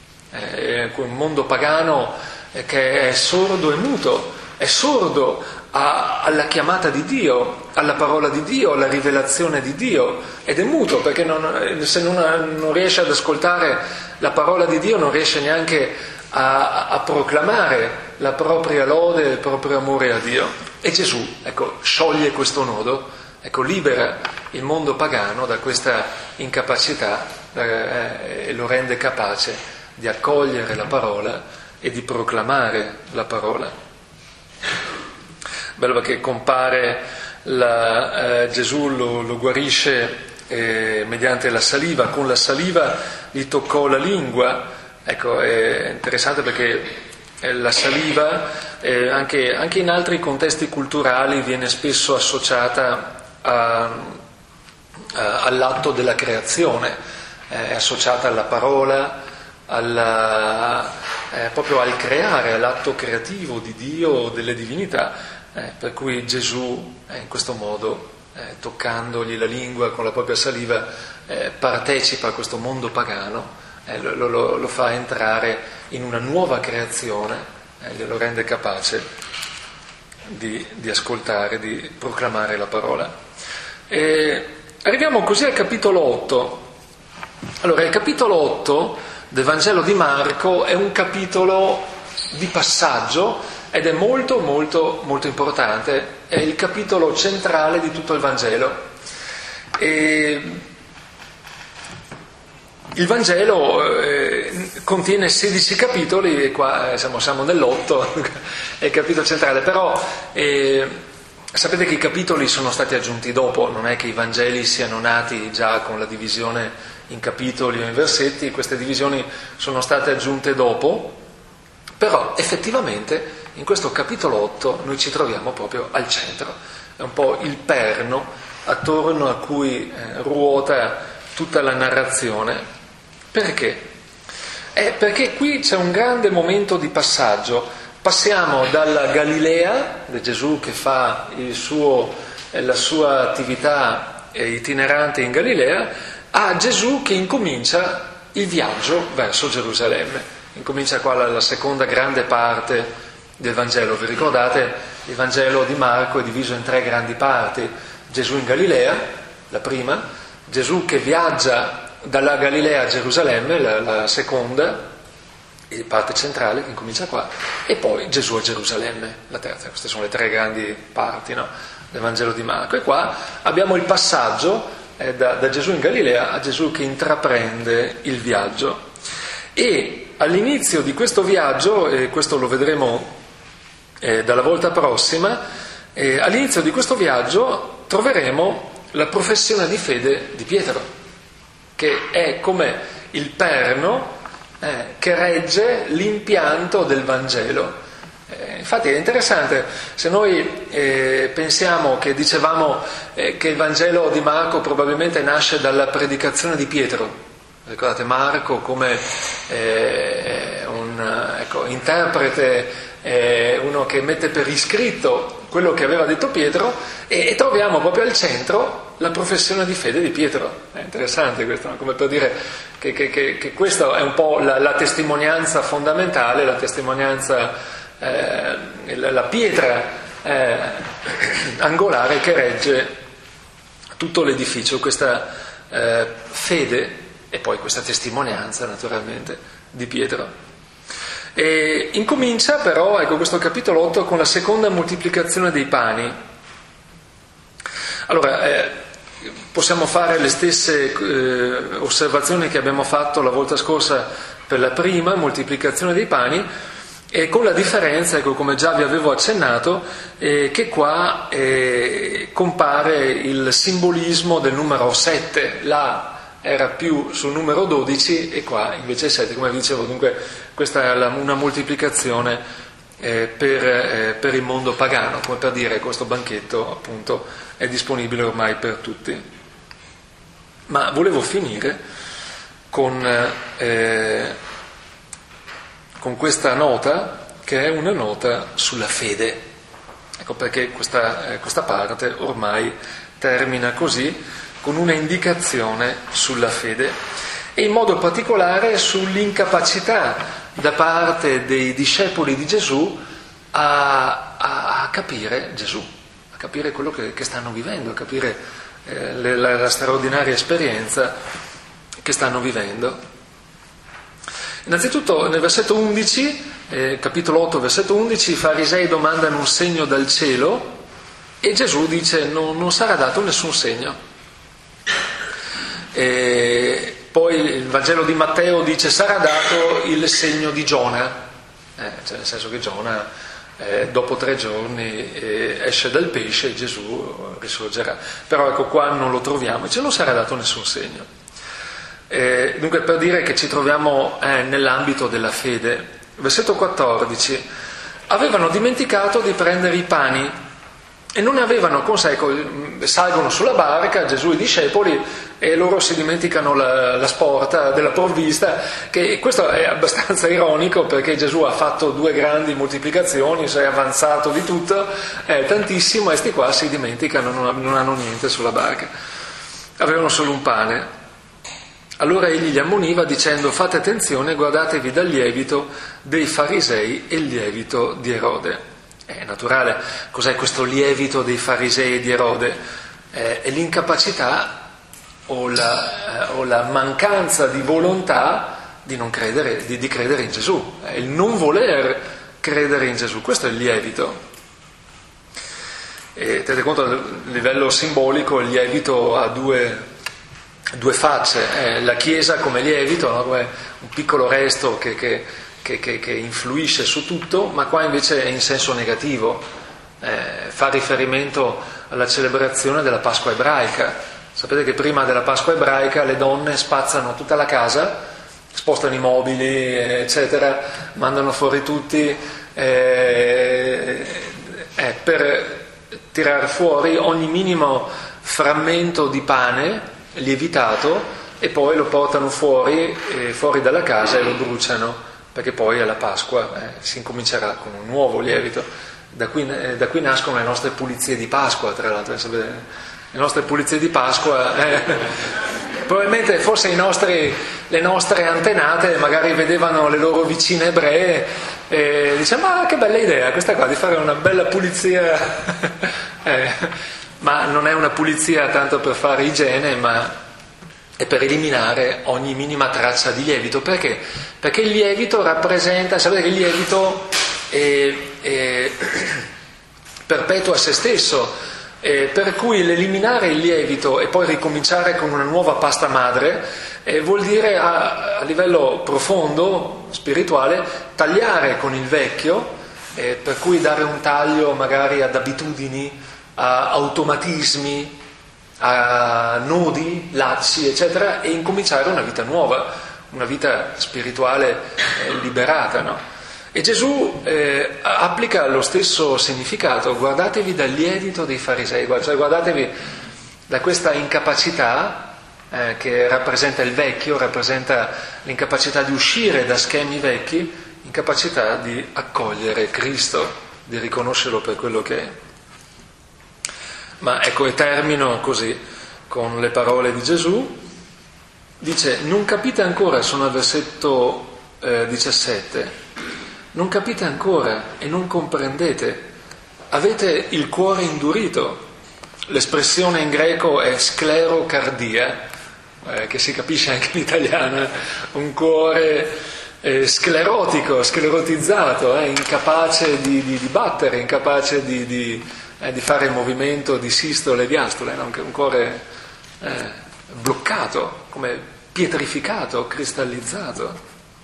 eh, un mondo pagano che è sordo e muto, è sordo a, alla chiamata di Dio, alla parola di Dio, alla rivelazione di Dio, ed è muto perché non, se non, non riesce ad ascoltare la parola di Dio non riesce neanche a, a proclamare la propria lode, il proprio amore a Dio. E Gesù, ecco, scioglie questo nodo, ecco, libera il mondo pagano da questa incapacità eh, e lo rende capace di accogliere la parola e di proclamare la parola. Bello perché compare la, eh, Gesù lo, lo guarisce eh, mediante la saliva, con la saliva gli toccò la lingua. Ecco, è interessante perché eh, la saliva eh, anche, anche in altri contesti culturali viene spesso associata a, a, all'atto della creazione, eh, è associata alla parola, alla, eh, proprio al creare, all'atto creativo di Dio o delle divinità. Eh, per cui Gesù eh, in questo modo, eh, toccandogli la lingua con la propria saliva, eh, partecipa a questo mondo pagano, eh, lo, lo, lo fa entrare in una nuova creazione, eh, lo rende capace di, di ascoltare, di proclamare la parola. E arriviamo così al capitolo otto. Allora, il capitolo otto del Vangelo di Marco è un capitolo di passaggio ed è molto molto molto importante, è il capitolo centrale di tutto il Vangelo. E il Vangelo eh, contiene sedici capitoli, e qua eh, siamo, siamo nell'otto, è il capitolo centrale, però eh, sapete che i capitoli sono stati aggiunti dopo, non è che i Vangeli siano nati già con la divisione in capitoli o in versetti, queste divisioni sono state aggiunte dopo, però effettivamente in questo capitolo otto noi ci troviamo proprio al centro, è un po' il perno attorno a cui eh, ruota tutta la narrazione. Perché? È perché qui c'è un grande momento di passaggio, passiamo dalla Galilea, da Gesù che fa il suo, la sua attività itinerante in Galilea, a Gesù che incomincia il viaggio verso Gerusalemme. Incomincia qua la, la seconda grande parte del Vangelo. Vi ricordate, il Vangelo di Marco è diviso in tre grandi parti: Gesù in Galilea, la prima, Gesù che viaggia dalla Galilea a Gerusalemme, la, la seconda, la parte centrale che incomincia qua, e poi Gesù a Gerusalemme, la terza. Queste sono le tre grandi parti, no, del Vangelo di Marco. E qua abbiamo il passaggio eh, da, da Gesù in Galilea a Gesù che intraprende il viaggio. E all'inizio di questo viaggio, e questo lo vedremo eh, dalla volta prossima, eh, all'inizio di questo viaggio troveremo la professione di fede di Pietro, che è come il perno eh, che regge l'impianto del Vangelo. Eh, infatti è interessante, se noi eh, pensiamo che dicevamo eh, che il Vangelo di Marco probabilmente nasce dalla predicazione di Pietro. Ricordate Marco come eh, un ecco, interprete, eh, uno che mette per iscritto quello che aveva detto Pietro, e, e troviamo proprio al centro la professione di fede di Pietro. È interessante questo, no? Come per dire che, che, che, che questa è un po' la, la testimonianza fondamentale, la testimonianza, eh, la, la pietra eh, angolare che regge tutto l'edificio, questa eh, fede e poi questa testimonianza naturalmente di Pietro. E incomincia però, ecco, questo capitolo otto con la seconda moltiplicazione dei pani. Allora, eh, possiamo fare le stesse eh, osservazioni che abbiamo fatto la volta scorsa per la prima moltiplicazione dei pani, e con la differenza, ecco, come già vi avevo accennato, eh, che qua eh, compare il simbolismo del numero sette, là era più sul numero dodici e qua invece sette, come vi dicevo. Dunque questa è la, una moltiplicazione eh, per, eh, per il mondo pagano, come per dire che questo banchetto appunto è disponibile ormai per tutti. Ma volevo finire con, eh, con questa nota, che è una nota sulla fede. Ecco perché questa, eh, questa parte ormai termina così, con una indicazione sulla fede, e in modo particolare sull'incapacità da parte dei discepoli di Gesù a, a capire Gesù, a capire quello che, che stanno vivendo, a capire eh, le, la, la straordinaria esperienza che stanno vivendo. Innanzitutto nel versetto undici, eh, capitolo otto, versetto undici, i farisei domandano un segno dal cielo e Gesù dice no, non sarà dato nessun segno. E poi il Vangelo di Matteo dice sarà dato il segno di Giona, eh, cioè nel senso che Giona eh, dopo tre giorni eh, esce dal pesce e Gesù risorgerà. Però ecco qua non lo troviamo, dice non sarà dato nessun segno. Eh, dunque per dire che ci troviamo eh, nell'ambito della fede. Versetto quattordici, avevano dimenticato di prendere i pani e non ne avevano con sé, salgono sulla barca Gesù e i discepoli e loro si dimenticano la, la sporta della provvista, che questo è abbastanza ironico perché Gesù ha fatto due grandi moltiplicazioni, si è avanzato di tutto, è tantissimo, e sti qua si dimenticano, non, non hanno niente sulla barca, avevano solo un pane. Allora egli li ammoniva dicendo fate attenzione, guardatevi dal lievito dei farisei e il lievito di Erode. È naturale, cos'è questo lievito dei farisei e di Erode? Eh, è l'incapacità o la, eh, o la mancanza di volontà di non credere, di, di credere in Gesù, è il non voler credere in Gesù, questo è il lievito. E tenete conto, a livello simbolico il lievito ha due, due facce, eh, la Chiesa come lievito, no? Come un piccolo resto che... che Che, che, che influisce su tutto, ma qua invece è in senso negativo, eh, fa riferimento alla celebrazione della Pasqua ebraica. Sapete che prima della Pasqua ebraica le donne spazzano tutta la casa, spostano i mobili, eccetera, mandano fuori tutti eh, eh, per tirare fuori ogni minimo frammento di pane lievitato e poi lo portano fuori, eh, fuori dalla casa e lo bruciano, perché poi alla Pasqua eh, si incomincerà con un nuovo lievito. Da qui, eh, da qui nascono le nostre pulizie di Pasqua, tra l'altro. Sapete, le nostre pulizie di Pasqua, eh, probabilmente forse i nostri, le nostre antenate magari vedevano le loro vicine ebree e dicevano ma che bella idea questa qua di fare una bella pulizia, eh, ma non è una pulizia tanto per fare igiene, ma e per eliminare ogni minima traccia di lievito. Perché? Perché il lievito rappresenta, sapete che il lievito è, è, perpetua se stesso, eh, per cui l'eliminare il lievito e poi ricominciare con una nuova pasta madre eh, vuol dire a, a livello profondo, spirituale, tagliare con il vecchio, eh, per cui dare un taglio magari ad abitudini, a automatismi, a nodi, lacci, eccetera, e incominciare una vita nuova, una vita spirituale eh, liberata, no? E Gesù eh, applica lo stesso significato, guardatevi dal lievito dei farisei, cioè guardatevi da questa incapacità eh, che rappresenta il vecchio, rappresenta l'incapacità di uscire da schemi vecchi, incapacità di accogliere Cristo, di riconoscerlo per quello che è. Ma ecco, e termino così con le parole di Gesù. Dice, non capite ancora, sono al versetto eh, diciassette, non capite ancora e non comprendete, avete il cuore indurito. L'espressione in greco è sclerocardia, eh, che si capisce anche in italiano, un cuore eh, sclerotico, sclerotizzato, eh, incapace di, di, di battere, incapace di... di Eh, di fare il movimento di sistole e diastole, no? Un cuore eh, bloccato, come pietrificato, cristallizzato.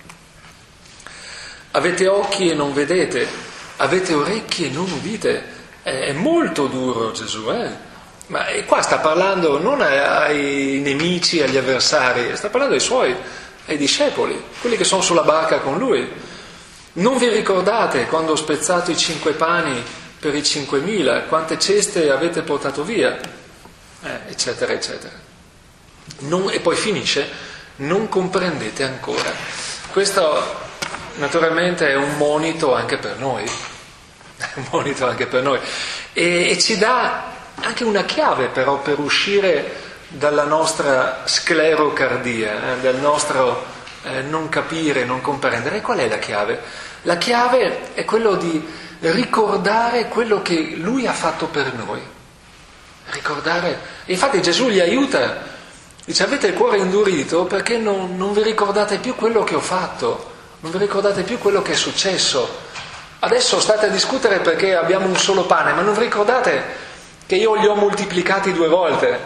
Avete occhi e non vedete, avete orecchie e non udite. Eh, è molto duro Gesù, eh? Ma e qua sta parlando non ai nemici, agli avversari, sta parlando ai suoi, ai discepoli, quelli che sono sulla barca con lui. Non vi ricordate quando ho spezzato i cinque pani per i cinquemila, quante ceste avete portato via, eh, eccetera, eccetera. Non, e poi finisce, non comprendete ancora. Questo naturalmente è un monito anche per noi, è un monito anche per noi, e, e ci dà anche una chiave però per uscire dalla nostra sclerocardia, eh, dal nostro eh, non capire, non comprendere. E qual è la chiave? La chiave è quello di ricordare quello che Lui ha fatto per noi. Ricordare. E infatti Gesù li aiuta, dice: avete il cuore indurito perché non, non vi ricordate più quello che ho fatto, non vi ricordate più quello che è successo. Adesso state a discutere perché abbiamo un solo pane, ma non vi ricordate che io li ho moltiplicati due volte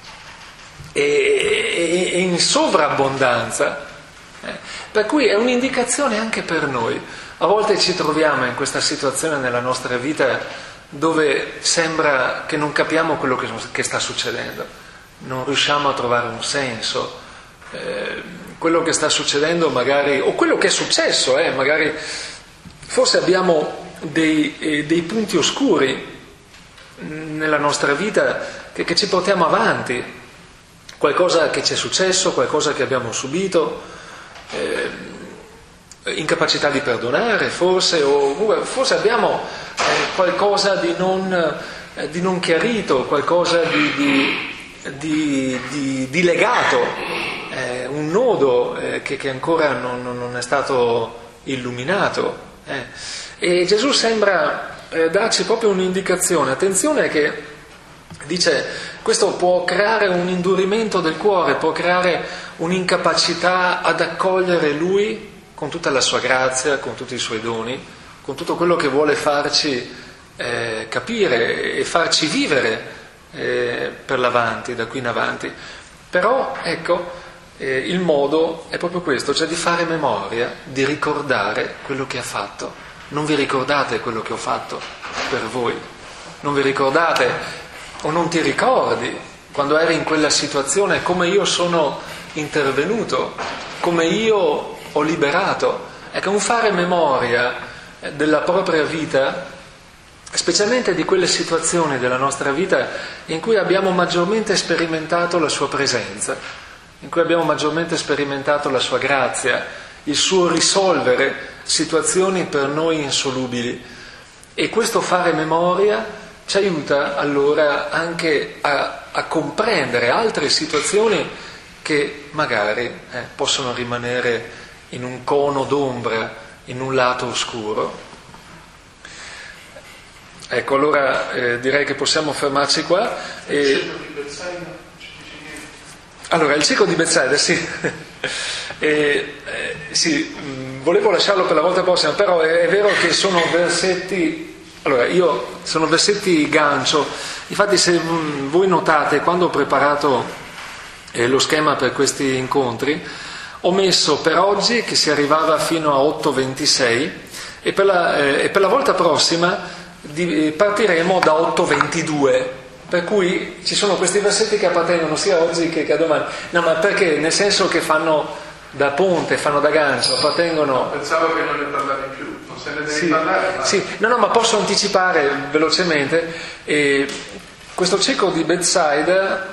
e, e, e in sovrabbondanza. Eh? Per cui è un'indicazione anche per noi. A volte ci troviamo in questa situazione nella nostra vita dove sembra che non capiamo quello che, che sta succedendo, non riusciamo a trovare un senso. Eh, quello che sta succedendo magari, o quello che è successo, eh, magari forse abbiamo dei, eh, dei punti oscuri nella nostra vita che, che ci portiamo avanti, qualcosa che ci è successo, qualcosa che abbiamo subito, eh, incapacità di perdonare forse, o forse abbiamo eh, qualcosa di non, eh, di non chiarito, qualcosa di, di, di, di, di legato, eh, un nodo eh, che, che ancora non, non è stato illuminato. Eh. E Gesù sembra eh, darci proprio un'indicazione. Attenzione che dice, questo può creare un indurimento del cuore, può creare un'incapacità ad accogliere Lui con tutta la sua grazia, con tutti i suoi doni, con tutto quello che vuole farci eh, capire e farci vivere eh, per l'avanti, da qui in avanti. Però ecco, Eh, il modo è proprio questo, cioè di fare memoria, di ricordare quello che ha fatto. Non vi ricordate quello che ho fatto per voi? Non vi ricordate o non ti ricordi quando eri in quella situazione come io sono intervenuto, come io ho liberato? Ecco, un fare memoria della propria vita, specialmente di quelle situazioni della nostra vita in cui abbiamo maggiormente sperimentato la sua presenza, in cui abbiamo maggiormente sperimentato la sua grazia, il suo risolvere situazioni per noi insolubili. E questo fare memoria ci aiuta allora anche a, a comprendere altre situazioni che magari eh, possono rimanere in un cono d'ombra, in un lato oscuro. Ecco, allora eh, direi che possiamo fermarci qua. E... Allora, il cieco di Betsaida, sì, e, eh, sì, mh, volevo lasciarlo per la volta prossima, però è, è vero che sono versetti, allora io, sono versetti gancio, infatti se mh, voi notate, quando ho preparato eh, lo schema per questi incontri, ho messo per oggi che si arrivava fino a otto ventisei e per la, eh, e per la volta prossima di, partiremo da otto ventidue. Per cui ci sono questi versetti che appartengono sia oggi che, che a domani. No, ma perché? Nel senso che fanno da ponte, fanno da gancio, appartengono... Pensavo che non ne parlavi più, non se ne devi sì, parlare. Ma... Sì, no, no, ma posso anticipare velocemente. Eh, questo cieco di Betsaida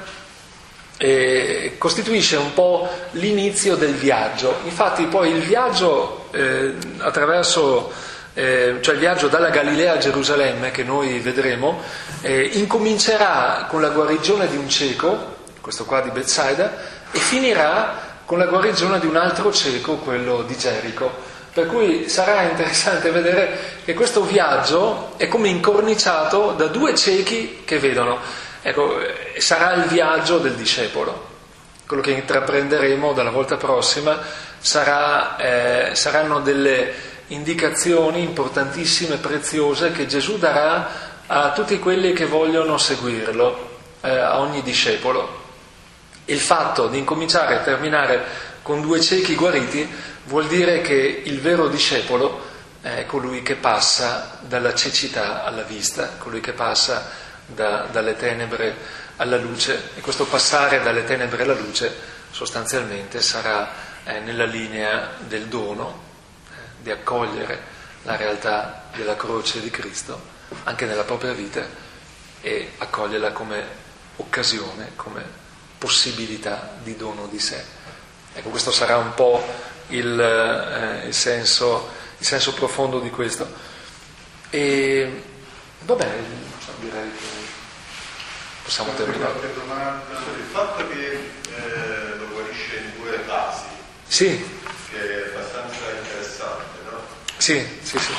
eh, costituisce un po' l'inizio del viaggio. Infatti poi il viaggio eh, attraverso... Eh, cioè il viaggio dalla Galilea a Gerusalemme che noi vedremo eh, incomincerà con la guarigione di un cieco, questo qua di Betsaida, e finirà con la guarigione di un altro cieco, quello di Gerico. Per cui sarà interessante vedere che questo viaggio è come incorniciato da due ciechi che vedono. Ecco, sarà il viaggio del discepolo. Quello che intraprenderemo dalla volta prossima sarà, eh, saranno delle indicazioni importantissime, preziose, che Gesù darà a tutti quelli che vogliono seguirlo, eh, a ogni discepolo. Il fatto di incominciare e terminare con due ciechi guariti vuol dire che il vero discepolo è colui che passa dalla cecità alla vista, colui che passa da, dalle tenebre alla luce, e questo passare dalle tenebre alla luce sostanzialmente sarà eh, nella linea del dono, di accogliere la realtà della croce di Cristo anche nella propria vita e accoglierla come occasione, come possibilità di dono di sé. Ecco, questo sarà un po' il, eh, il, senso, il senso profondo di questo. E va bene, direi che possiamo terminare. Il fatto che eh, lo guarisce in due fasi, sì, che è abbastanza interessante, no? Sì, sì, sì.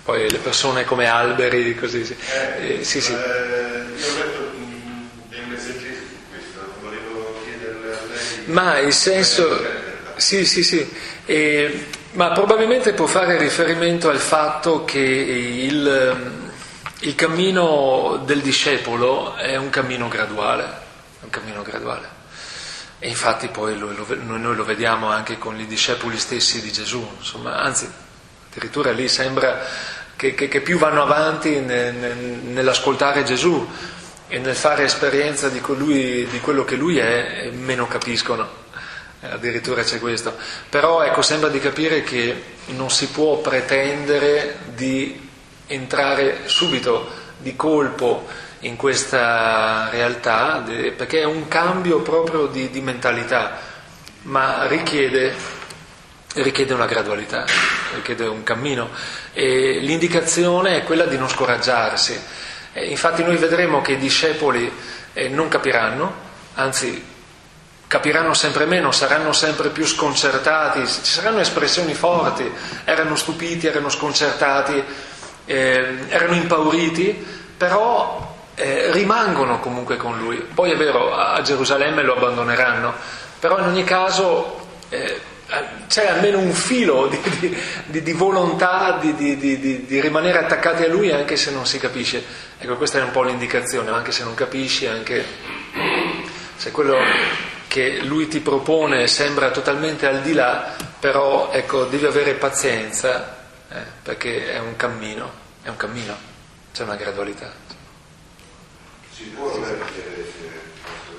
poi le persone come alberi, così sì. Eh, Eh, sì, sì. Eh, io ho letto delle esegesi su questo, volevo chiederle a lei. Ma il senso, sì, sì, sì, eh, ma probabilmente può fare riferimento al fatto che il, il cammino del discepolo è un cammino graduale, è un cammino graduale. E infatti poi lo, lo, noi lo vediamo anche con i discepoli stessi di Gesù, insomma, anzi, addirittura lì sembra che, che, che più vanno avanti ne, ne, nell'ascoltare Gesù e nel fare esperienza di, colui, di quello che Lui è, meno capiscono, eh, addirittura c'è questo. Però ecco, sembra di capire che non si può pretendere di entrare subito, di colpo, in questa realtà, perché è un cambio proprio di, di mentalità, ma richiede, richiede una gradualità, richiede un cammino. E l'indicazione è quella di non scoraggiarsi. E infatti noi vedremo che i discepoli eh, non capiranno, anzi capiranno sempre meno, saranno sempre più sconcertati, ci saranno espressioni forti, erano stupiti, erano sconcertati, eh, erano impauriti, però eh, rimangono comunque con lui. Poi è vero, a Gerusalemme lo abbandoneranno, però in ogni caso eh, c'è almeno un filo di, di, di, di volontà di, di, di, di rimanere attaccati a lui anche se non si capisce. Ecco, questa è un po' l'indicazione, anche se non capisci, anche se quello che lui ti propone sembra totalmente al di là, però ecco, devi avere pazienza, eh, perché è un cammino, è un cammino, c'è una gradualità. Si può leggere, se posso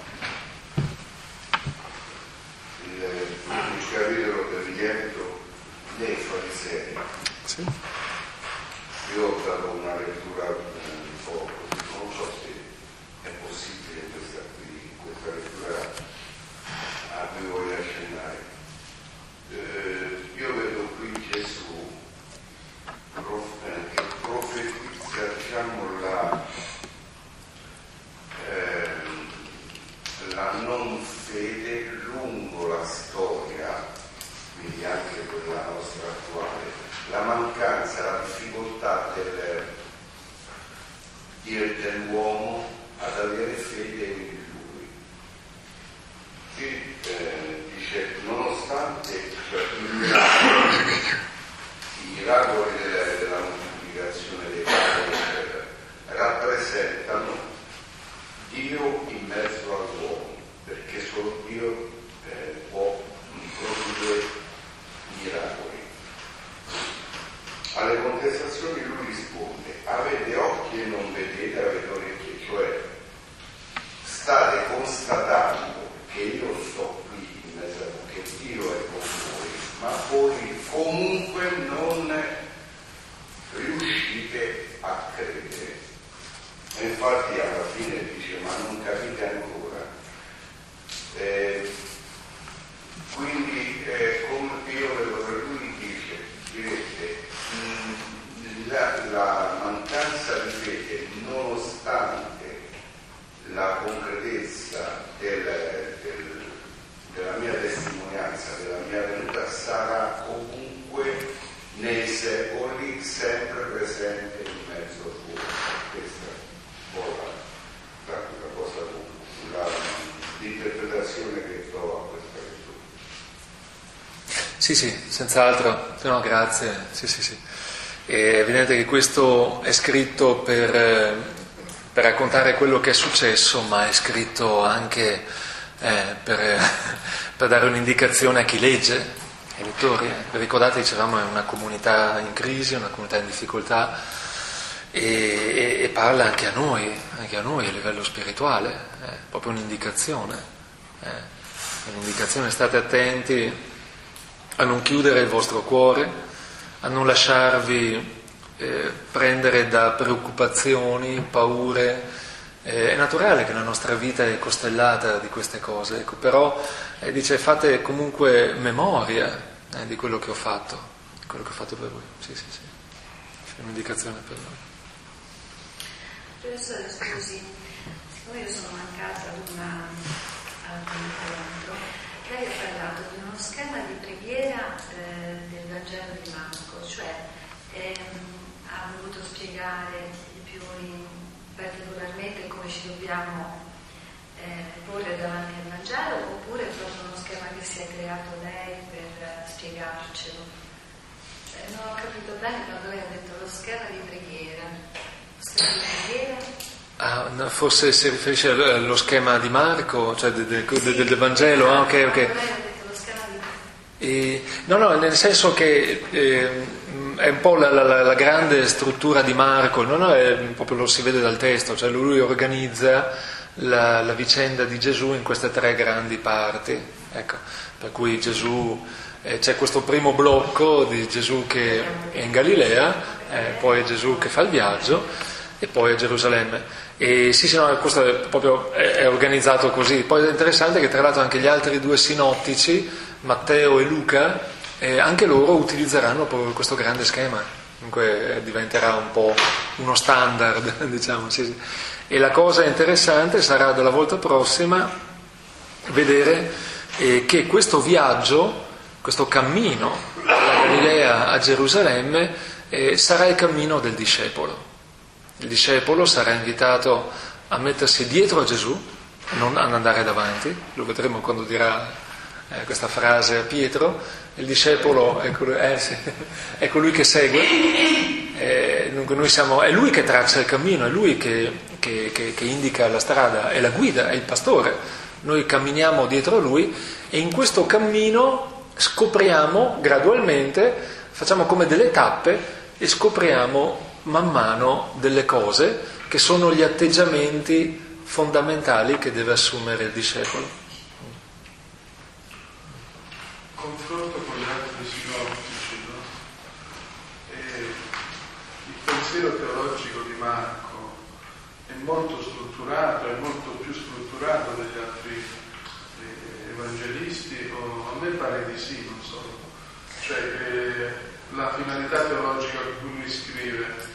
dire, il capitolo del rientro dei farisei. Sì. Io ho dato una lettura un po' così, non so se è possibile questa, qui, questa lettura a cui voglio accennare. Eh, io vedo qui Gesù prof, eh, che profetizza, diciamo, la la non fede lungo la storia, quindi anche quella nostra attuale, la mancanza, la difficoltà del, dell'uomo ad avere fede in lui. Qui eh, dice, nonostante cioè, i miracoli, i miracoli della, della moltiplicazione dei pani eh, rappresentano Dio in mezzo all'uomo, perché solo Dio eh, può produrre miracoli. Alle contestazioni lui risponde: avete occhi e non vedete, avete orecchie, cioè state constatando che io sto qui in mezzo a voi, che Dio è con voi, ma voi comunque non riuscite a credere. E infatti alla fine dice, ma non capite ancora. Eh, quindi eh, come io vedo per lui dice, direte, mh, la, la mancanza di fede, nonostante la concretezza del, del, della mia testimonianza, della mia venuta, sarà comunque nei secoli sempre presente in mezzo a voi. Questa La, la cosa, la, l'interpretazione che trovo a questa lettura. Sì, sì, senz'altro, no, grazie, sì, sì, sì. È evidente che questo è scritto per, per raccontare quello che è successo, ma è scritto anche eh, per, per dare un'indicazione a chi legge, ai lettori. Vi ricordate, dicevamo, è una comunità in crisi, una comunità in difficoltà, E, e, e parla anche a noi, anche a noi a livello spirituale, è proprio un'indicazione, eh, un'indicazione, state attenti a non chiudere il vostro cuore, a non lasciarvi eh, prendere da preoccupazioni, paure. Eh, è naturale che la nostra vita è costellata di queste cose, ecco, però eh, dice fate comunque memoria eh, di quello che ho fatto, di quello che ho fatto per voi, sì, sì, sì, è un'indicazione per noi. Professore, scusi, siccome io sono mancata ad una, ad un incontro, lei ha parlato di uno schema di preghiera eh, del Vangelo di Marco, cioè ehm, voluto spiegare di più in, particolarmente come ci dobbiamo eh, porre davanti al Vangelo, oppure è proprio uno schema che si è creato lei per eh, spiegarcelo? Eh, non ho capito bene quando lei ha detto lo schema di preghiera. Lo schema di preghiera? Ah, no, forse si riferisce allo schema di Marco, cioè del, del, del, del Vangelo. Ah, ok, ok. E, no, no, nel senso che eh, è un po' la, la, la grande struttura di Marco, no, no, è, proprio lo si vede dal testo, cioè lui organizza la, la vicenda di Gesù in queste tre grandi parti, ecco, per cui Gesù, eh, c'è questo primo blocco di Gesù che è in Galilea, eh, poi Gesù che fa il viaggio e poi a Gerusalemme. E sì, sì, no, questo è proprio è, è organizzato così. Poi è interessante che tra l'altro anche gli altri due sinottici, Matteo e Luca, eh, anche loro utilizzeranno proprio questo grande schema. Comunque diventerà un po' uno standard, diciamo. Sì, sì. E la cosa interessante sarà dalla volta prossima vedere eh, che questo viaggio, questo cammino dalla Galilea a Gerusalemme eh, sarà il cammino del discepolo. Il discepolo sarà invitato a mettersi dietro a Gesù, non ad andare davanti, lo vedremo quando dirà eh, questa frase a Pietro. Il discepolo è colui, eh, sì, è colui che segue, eh, dunque noi siamo, è lui che traccia il cammino, è lui che, che, che, che indica la strada, è la guida, è il pastore. Noi camminiamo dietro a lui e in questo cammino scopriamo gradualmente, facciamo come delle tappe e scopriamo man mano delle cose che sono gli atteggiamenti fondamentali che deve assumere il discepolo. Confronto con gli altri sinottici, no? E il pensiero teologico di Marco è molto strutturato, è molto più strutturato degli altri eh, evangelisti, o a me pare di sì, non so. Cioè che la finalità teologica con cui lui scrive,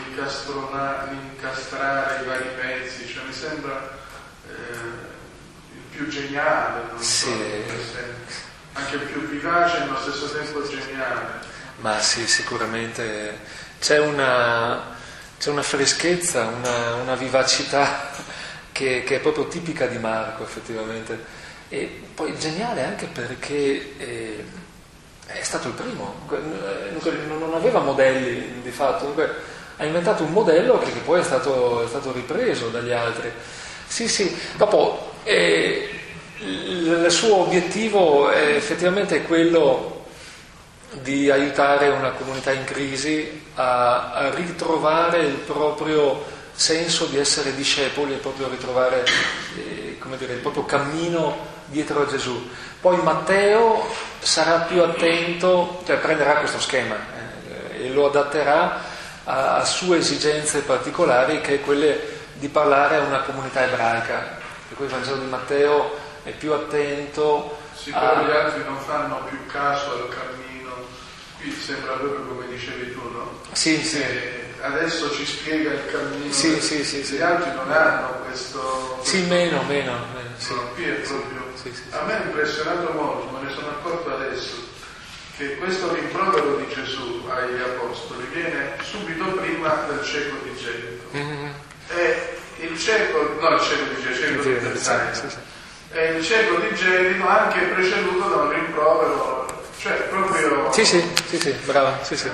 l'incastrare i vari pezzi, cioè mi sembra eh, il più geniale, non sì. so, anche il più vivace e allo stesso tempo geniale. Ma sì, sicuramente c'è una, c'è una freschezza, una, una vivacità che, che è proprio tipica di Marco, effettivamente. E poi geniale anche perché eh, è stato il primo, non aveva modelli di fatto, dunque ha inventato un modello che poi è stato, è stato ripreso dagli altri. Sì, sì, dopo eh, il suo obiettivo è effettivamente quello di aiutare una comunità in crisi a, a ritrovare il proprio senso di essere discepoli e proprio ritrovare eh, come dire, il proprio cammino dietro a Gesù. Poi Matteo sarà più attento, cioè prenderà questo schema eh, e lo adatterà a, a sue esigenze particolari, che è quelle di parlare a una comunità ebraica. Per cui il Vangelo di Matteo è più attento. Sì, però a... gli altri non fanno più caso al cammino. Qui sembra proprio come dicevi tu, no? Sì, sì. E adesso ci spiega il cammino. Sì, sì, sì, sì. Gli altri non hanno questo... questo... Sì, meno, meno. meno sì. No, qui è proprio... Sì, sì, sì. A me ha impressionato molto, me ne sono accorto adesso, che questo rimprovero di Gesù agli apostoli viene subito prima del cieco di Gerico. Mm-hmm. E il cieco, no il cieco di Gerico, di Bethsaida, sì, sì. E il cieco di Gerico anche preceduto da un rimprovero, cioè proprio... Sì, sì, sì, sì, brava, sì, sì.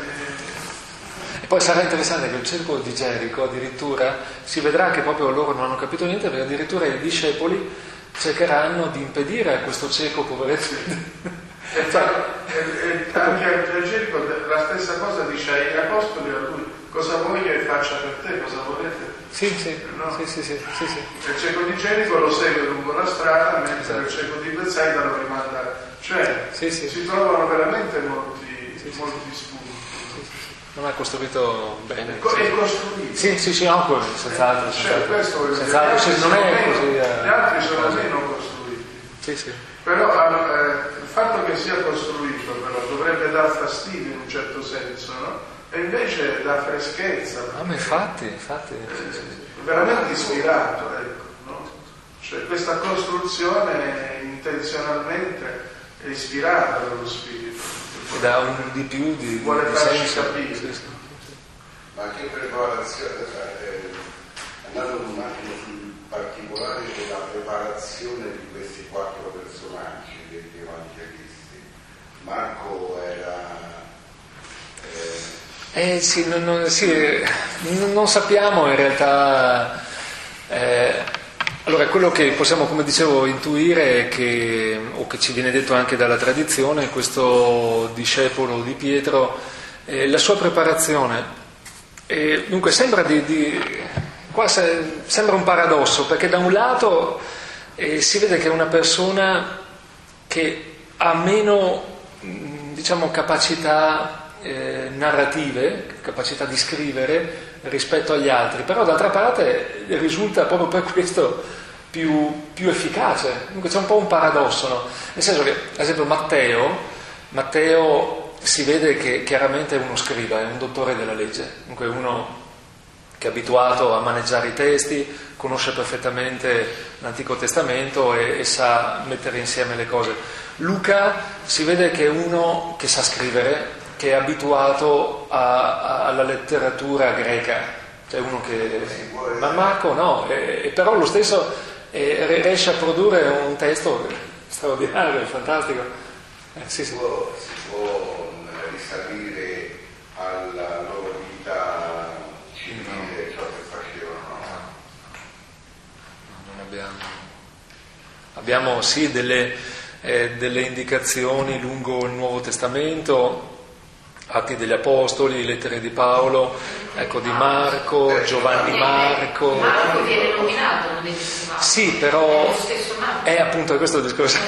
E poi sarà interessante che il cieco di Gerico addirittura si vedrà che proprio loro non hanno capito niente, perché addirittura i discepoli cercheranno di impedire a questo cieco poveretto. E, cioè, e, e anche a Gerico la stessa cosa dice agli apostoli, a lui: cosa vuoi che faccia per te, cosa volete? Sì, sì, no? sì, sì, sì, sì, sì. Il cieco di Gerico lo segue lungo la strada, mentre esatto. Il cieco di Bethsaida lo rimanda, cioè sì, sì. Si trovano veramente molti, sì, sì, molti spunti. Sì, sì, sì. Non ha costruito bene. È costruito. Sì, sì, sì, no, senz'altro. Cioè, questo senz'altro, sì, non è meno, così. Eh, gli altri sono meno costruiti. Sì, sì. Però eh, il fatto che sia costruito però dovrebbe dar fastidio in un certo senso, no? E invece dà freschezza. Ah, ma infatti, infatti. Eh, sì, sì. Veramente ispirato, ecco, no? Cioè questa costruzione intenzionalmente è ispirata dallo spirito. E dà un di più di, vuole di farci senso. capire. Sì, sì, sì. Ma che preparazione, eh, andando un attimo sul particolare della preparazione di questi quattro personaggi degli evangelisti. Marco era... Eh, eh sì, non, non, sì, non sappiamo in realtà... Eh, allora, quello che possiamo, come dicevo, intuire è che, o che ci viene detto anche dalla tradizione, questo discepolo di Pietro, eh, la sua preparazione... E dunque sembra di, di qua se, sembra un paradosso, perché da un lato eh, si vede che è una persona che ha meno diciamo capacità eh, narrative, capacità di scrivere rispetto agli altri, però d'altra parte risulta proprio per questo più, più efficace. Dunque c'è un po' un paradosso, no? Nel senso che, ad esempio, Matteo Matteo si vede che chiaramente è uno scriba, è un dottore della legge, dunque uno che è abituato a maneggiare i testi, conosce perfettamente l'Antico Testamento e, e sa mettere insieme le cose. Luca si vede che è uno che sa scrivere, che è abituato a, a, alla letteratura greca, cioè uno che... Ma Marco no, e, e però lo stesso e, riesce a produrre un testo straordinario, fantastico. Eh, sì, sì. Si può, si può risalire alla loro vita civile, ciò che facevano? No, non abbiamo. Abbiamo sì delle, eh, delle indicazioni lungo il Nuovo Testamento, Atti degli Apostoli, lettere di Paolo, ecco di Marco, Giovanni Marco. Marco viene nominato, non è Marco. Sì, però è lo stesso Marco. È appunto questo il discorso.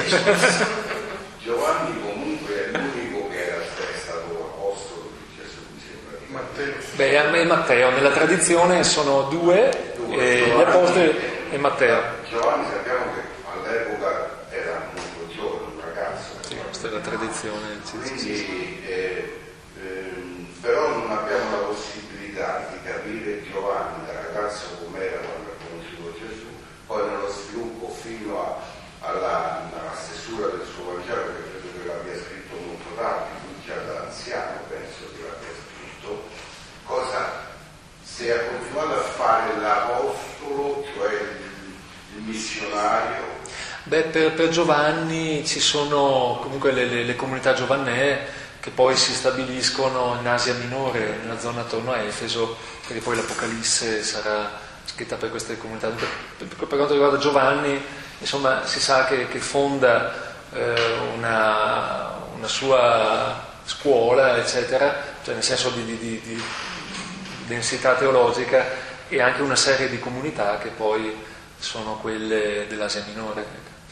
Giovanni comunque è l'unico che era stato apostolo di Gesù, mi sembra. Matteo. Beh, a me Matteo, nella tradizione sono due, Due, eh, gli Giovanni Apostoli e Matteo. Giovanni sappiamo che all'epoca era molto giovane, un ragazzo. Sì, questa è la tradizione. Sì, sì, sì, sì. Quindi, eh, ehm, però non abbiamo la possibilità di capire Giovanni da ragazzo com'era quando ha conosciuto Gesù, poi nello sviluppo fino a, alla, alla stesura del suo Vangelo, che credo che l'abbia scritto molto tardi, lui già da anziano penso che l'abbia scritto, cosa se ha continuato a fare l'apostolo, cioè il, il missionario. Beh, per, per Giovanni ci sono comunque le, le, le comunità giovannee che poi si stabiliscono in Asia Minore, nella zona attorno a Efeso, perché poi l'Apocalisse sarà scritta per queste comunità. Per, per quanto riguarda Giovanni, insomma, si sa che, che fonda eh, una, una sua scuola, eccetera, cioè nel senso di, di, di, di densità teologica, e anche una serie di comunità che poi sono quelle dell'Asia Minore.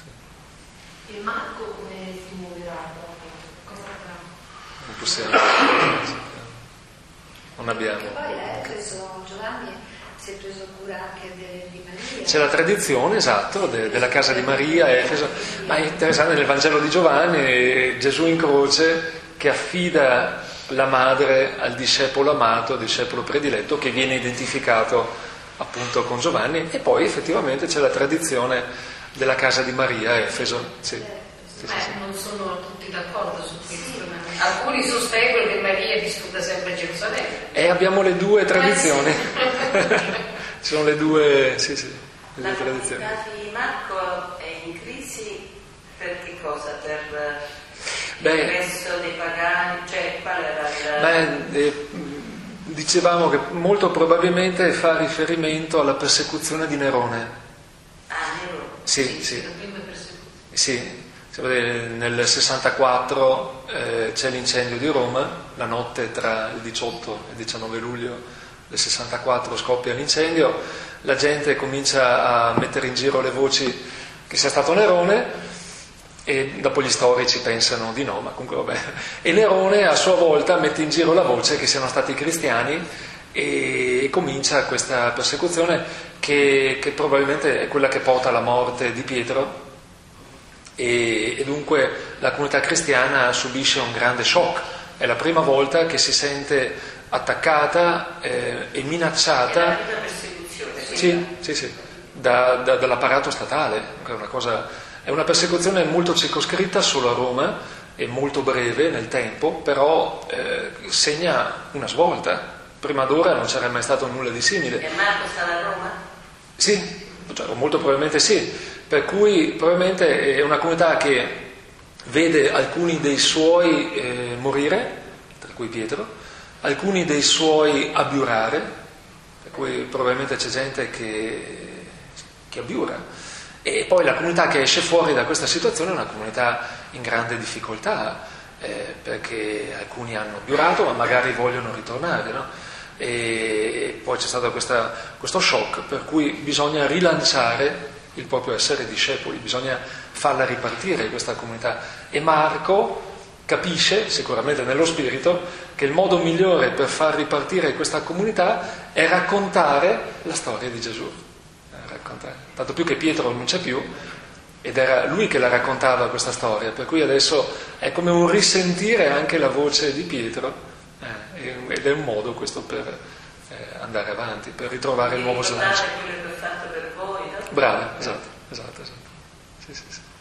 E Marco come si muoverà? Cosa farà? Non possiamo, non abbiamo. E poi lei ha preso, Giovanni si è preso cura anche de, di Maria. C'è la tradizione, esatto, de, della casa di Maria, Efeso. Ma è interessante, nel Vangelo di Giovanni Gesù in croce che affida la madre al discepolo amato, discepolo prediletto, che viene identificato appunto con Giovanni, e poi effettivamente c'è la tradizione della casa di Maria, Efeso. Sì. Sì, Ma sì, sì. non sono tutti d'accordo su questo. Alcuni sostengono che Maria è vissuta sempre a Gerusalemme. E abbiamo le due tradizioni. Ci sono le due, sì, sì, le La due tradizioni. comunità di Marco è in crisi per che cosa? Per Beh, l'ingresso dei pagani? Cioè, qual era il... Beh, eh, dicevamo che molto probabilmente fa riferimento alla persecuzione di Nerone. Ah, Nerone. Sì, sì, La prima persecuzione. sì. Nel sessantaquattro eh, c'è l'incendio di Roma, la notte tra il diciotto e il diciannove luglio del sessantaquattro scoppia l'incendio, la gente comincia a mettere in giro le voci che sia stato Nerone, e dopo gli storici pensano di no, ma comunque vabbè. E Nerone a sua volta mette in giro la voce che siano stati cristiani, e comincia questa persecuzione che, che probabilmente è quella che porta alla morte di Pietro, e, e dunque la comunità cristiana subisce un grande shock. È la prima volta che si sente attaccata eh, e minacciata. È la prima persecuzione. Sì, sì, sì, da, da, dall'apparato statale. È una cosa, è una persecuzione molto circoscritta solo a Roma e molto breve nel tempo, però eh, segna una svolta, prima d'ora non c'era mai stato nulla di simile. E Marco sta a Roma? Sì, cioè, molto probabilmente sì, per cui probabilmente è una comunità che vede alcuni dei suoi eh, morire, tra cui Pietro, alcuni dei suoi abiurare, per cui probabilmente c'è gente che, che abiura, e poi la comunità che esce fuori da questa situazione è una comunità in grande difficoltà, eh, perché alcuni hanno abiurato ma magari vogliono ritornare, no? E poi c'è stato questa, questo shock per cui bisogna rilanciare il proprio essere discepoli, bisogna farla ripartire questa comunità, e Marco capisce, sicuramente nello spirito, che il modo migliore per far ripartire questa comunità è raccontare la storia di Gesù, raccontare. Tanto più che Pietro non c'è più ed era lui che la raccontava questa storia, per cui adesso è come un risentire anche la voce di Pietro, eh, ed è un modo questo per eh, andare avanti, per ritrovare il nuovo slancio. Quello che ho fatto per voi, no? Brava, esatto, esatto, esatto. Sì, sì, sì.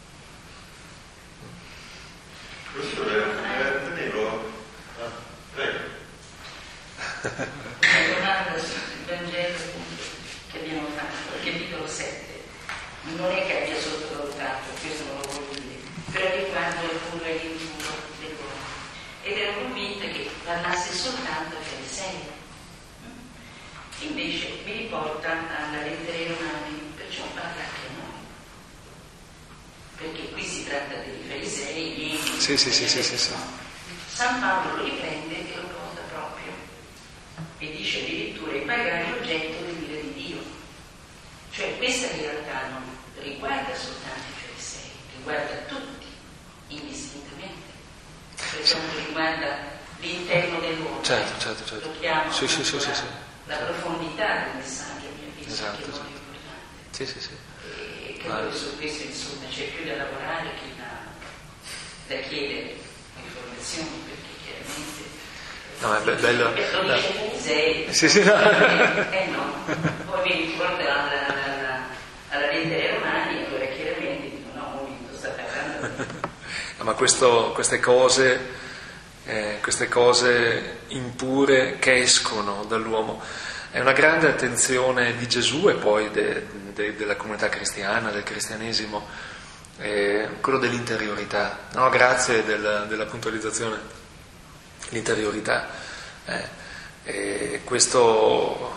Professore, eh, tenevo... Ah, prego. Tornando sul Vangelo che abbiamo fatto, il capitolo sette, non è che abbia sottovalutato, questo non lo voglio dire, però riguarda il puro e l'impuro dell'uomo. Ed ero convinta che parlasse soltanto ai farisei. Invece mi riporta alla lettera ai Romani, perciò parla anche a noi. Perché qui si tratta dei farisei e Sì, sì, sì, sì, sì, sì. San Paolo lo riprende e lo porta proprio e dice addirittura i pagani oggetto dell'ira di Dio. Cioè questa realtà non riguarda soltanto i farisei, riguarda tutti indistintamente, per quanto riguarda l'interno dell'uomo. Certo, certo, certo. Lo chiamo Sì, sì, sì, la, sì, sì. la profondità del messaggio, mi avviso, Esatto, che è molto esatto. importante. Sì, sì, sì. E credo che su questo insomma c'è più da lavorare che da, da chiedere informazioni, perché chiaramente No, è be- bello. lo dice ai farisei. Sì, sì, no. Eh no, poi mi riporta alla, alla, alla lettera ai Romani, allora chiaramente dico no, un momento sta parlando. No, ma questo, queste cose, eh, queste cose impure che escono dall'uomo, è una grande attenzione di Gesù e poi de, de, della comunità cristiana, del cristianesimo, eh, quello dell'interiorità. No, grazie del, della puntualizzazione, l'interiorità. Eh, eh, questo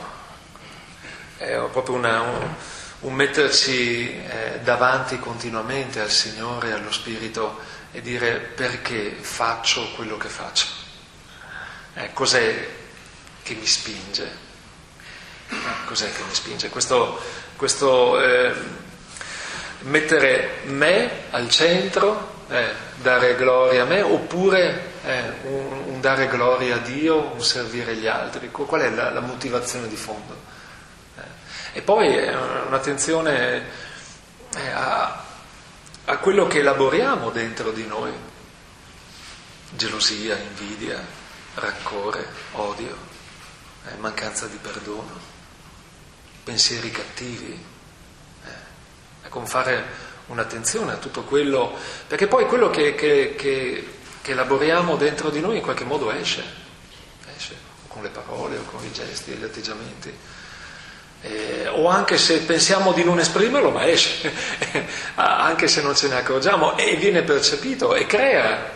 è proprio una, un, un metterci eh, davanti continuamente al Signore, allo Spirito, e dire perché faccio quello che faccio. Eh, cos'è che mi spinge? Cos'è che mi spinge? Questo, questo eh, mettere me al centro, eh, dare gloria a me, oppure eh, un, un dare gloria a Dio, un servire gli altri. Qual è la, la motivazione di fondo? Eh, e poi è un'attenzione eh, a, a quello che elaboriamo dentro di noi: gelosia, invidia, rancore, odio, eh, mancanza di perdono, pensieri cattivi. Eh, è come fare un'attenzione a tutto quello, perché poi quello che, che, che, che elaboriamo dentro di noi in qualche modo esce, esce, o con le parole, o con i gesti, gli atteggiamenti. Eh, o anche se pensiamo di non esprimerlo, ma esce, anche se non ce ne accorgiamo, e viene percepito e crea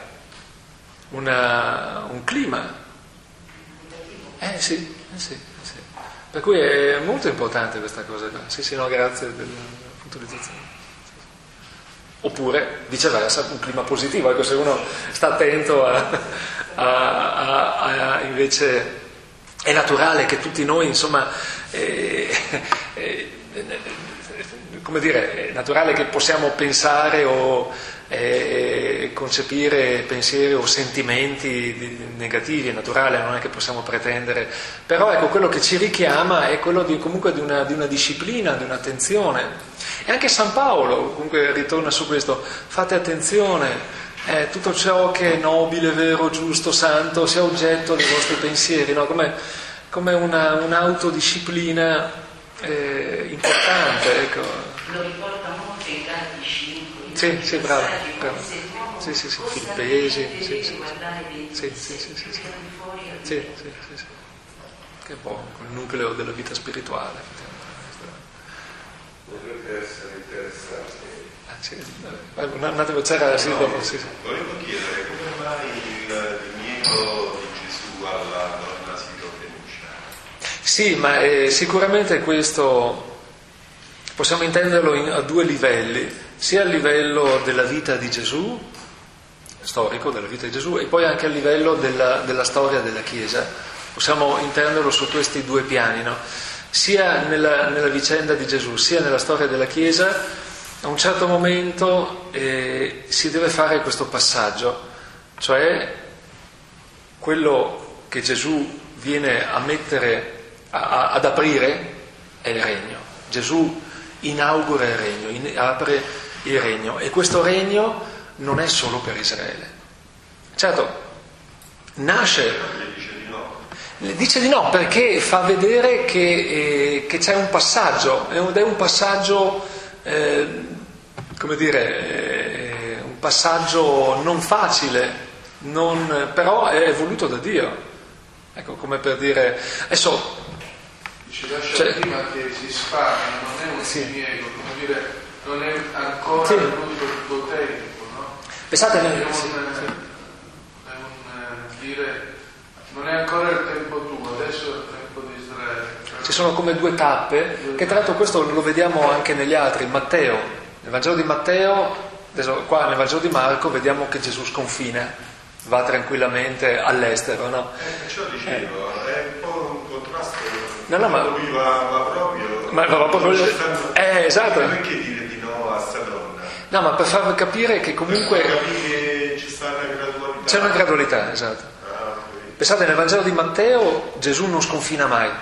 una, un clima. Eh sì, eh sì, eh sì. Per cui è molto importante questa cosa qua. Sì, sì, no, grazie della puntualizzazione. Oppure, viceversa, un clima positivo, ecco, se uno sta attento a, a, a, a invece è naturale che tutti noi, insomma, eh, eh, come dire, è naturale che possiamo pensare o eh, concepire pensieri o sentimenti negativi, è naturale, non è che possiamo pretendere, però ecco, quello che ci richiama è quello di, comunque di una, di una disciplina, di un'attenzione. E anche San Paolo comunque ritorna su questo: fate attenzione, eh, tutto ciò che è nobile, vero, giusto, santo sia oggetto dei vostri pensieri, no? come, come una, un'autodisciplina eh, importante, ecco. Lo riporta molto in Galati cinque. Sì, sì, bravo, bravo. Se l'uomo Sì, sì, sì, fosse Filippesi, deve sì, sì, guardare dentro sì, di sì, sé, sì, sì, sì. perché al di fuori Sì, avviene. sì, sì, sì. che è buono, il nucleo della vita spirituale. Potrebbe essere interessante. Ah, sì, un, un attimo c'era, sì, dopo, sì, sì. Volevo chiedere come mai il diniego di Gesù alla donna sirofenicia? Sì, ma eh, sicuramente questo possiamo intenderlo in, a due livelli, sia a livello della vita di Gesù, storico della vita di Gesù, e poi anche a livello della, della storia della Chiesa. Possiamo intenderlo su questi due piani, no? Sia nella, nella vicenda di Gesù, sia nella storia della Chiesa, a un certo momento eh, si deve fare questo passaggio, cioè quello che Gesù viene a mettere, a, a, ad aprire, è il regno. Gesù inaugura il regno, in, apre il regno, e questo regno non è solo per Israele. Certo, nasce... Dice di no perché fa vedere che, eh, che c'è un passaggio, ed è un passaggio, eh, come dire, eh, un passaggio non facile, non, però è voluto da Dio. Ecco, come per dire, adesso... Dice, lascia cioè, prima che si spavino, non è un sì. diniego, come dire, non è ancora sì. venuto il tuo tempo, no? Pensate, è un, sì, sì. è un dire... Non è ancora il tempo tuo, adesso è il tempo di Israele. Ci sono come due tappe, che tra l'altro questo lo vediamo anche negli altri. Matteo, nel Vangelo di Matteo, adesso qua nel Vangelo di Marco vediamo che Gesù sconfina, va tranquillamente all'estero, no? Eh, perciò dicevo, eh. è un po' un contrasto. No, no, ma... Lui va, va proprio... Ma va proprio... Stanno... Eh, esatto. Perché dire di no a sta donna? No, ma per far capire che comunque... Per capire che ci sta una gradualità. C'è una gradualità, esatto. Pensate, nel Vangelo di Matteo Gesù non sconfina mai,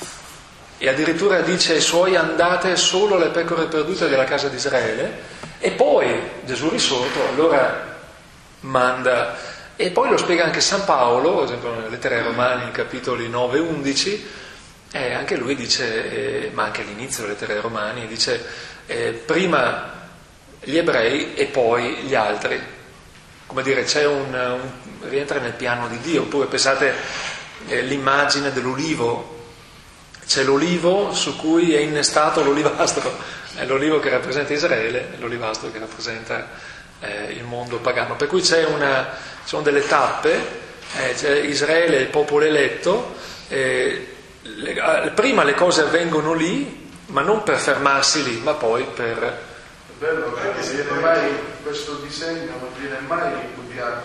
e addirittura dice ai suoi: andate solo le pecore perdute della casa di Israele, e poi Gesù risorto allora manda, e poi lo spiega anche San Paolo, ad esempio nelle lettere ai Romani, in capitoli nove e undici, eh, anche lui dice, eh, ma anche all'inizio delle lettere ai Romani, dice eh, prima gli ebrei e poi gli altri. Come dire, c'è un, un rientra nel piano di Dio. Oppure pensate eh, l'immagine dell'olivo, c'è l'olivo su cui è innestato l'olivastro, è l'olivo che rappresenta Israele, è l'olivastro che rappresenta eh, il mondo pagano, per cui c'è una, ci sono delle tappe, eh, c'è Israele, il popolo eletto, eh, le, prima le cose avvengono lì, ma non per fermarsi lì, ma poi per... Bello, perché viene mai, questo disegno non viene mai ripudiato,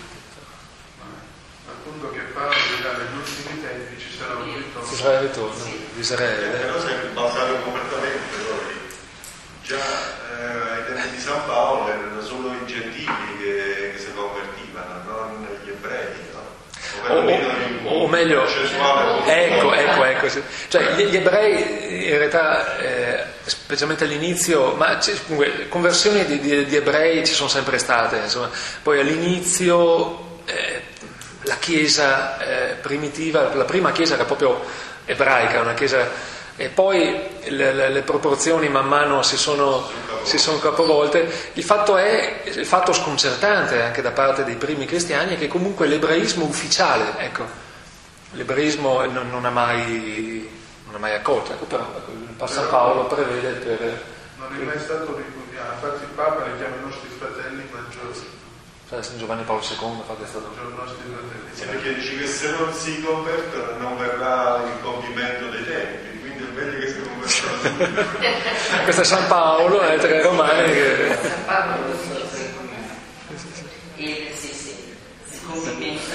al punto che Paolo dirà negli ultimi tempi ci sarà un ritorno. Ci sarà il ritorno di Israele. Però si è basato completamente poi. Già eh, ai tempi di San Paolo erano solo i gentili che, che si convertivano, non gli ebrei, no? O, o, o meglio, ecco, ecco, ecco. Cioè gli, gli ebrei in realtà, eh, specialmente all'inizio, ma comunque conversioni di, di, di ebrei ci sono sempre state, insomma. Poi all'inizio eh, la chiesa eh, primitiva, la prima chiesa era proprio ebraica, una chiesa, e poi le, le, le proporzioni man mano si sono, si sono capovolte. Il fatto è, il fatto sconcertante anche da parte dei primi cristiani è che comunque l'ebraismo ufficiale, ecco, l'ebraismo non, non ha mai non ha mai accolto, ecco, però il San Paolo prevede per... Non è mai stato ripudiato, infatti il Papa li chiama i nostri fratelli maggiori. San Giovanni Paolo secondo fa questa Sono i nostri fratelli. Sì, perché dice che se non si convertono non verrà il compimento dei tempi, quindi è meglio che si convertono subito. Questo è San Paolo, le lettere ai Romani che... San Paolo lo dice. E sì, sì, il compimento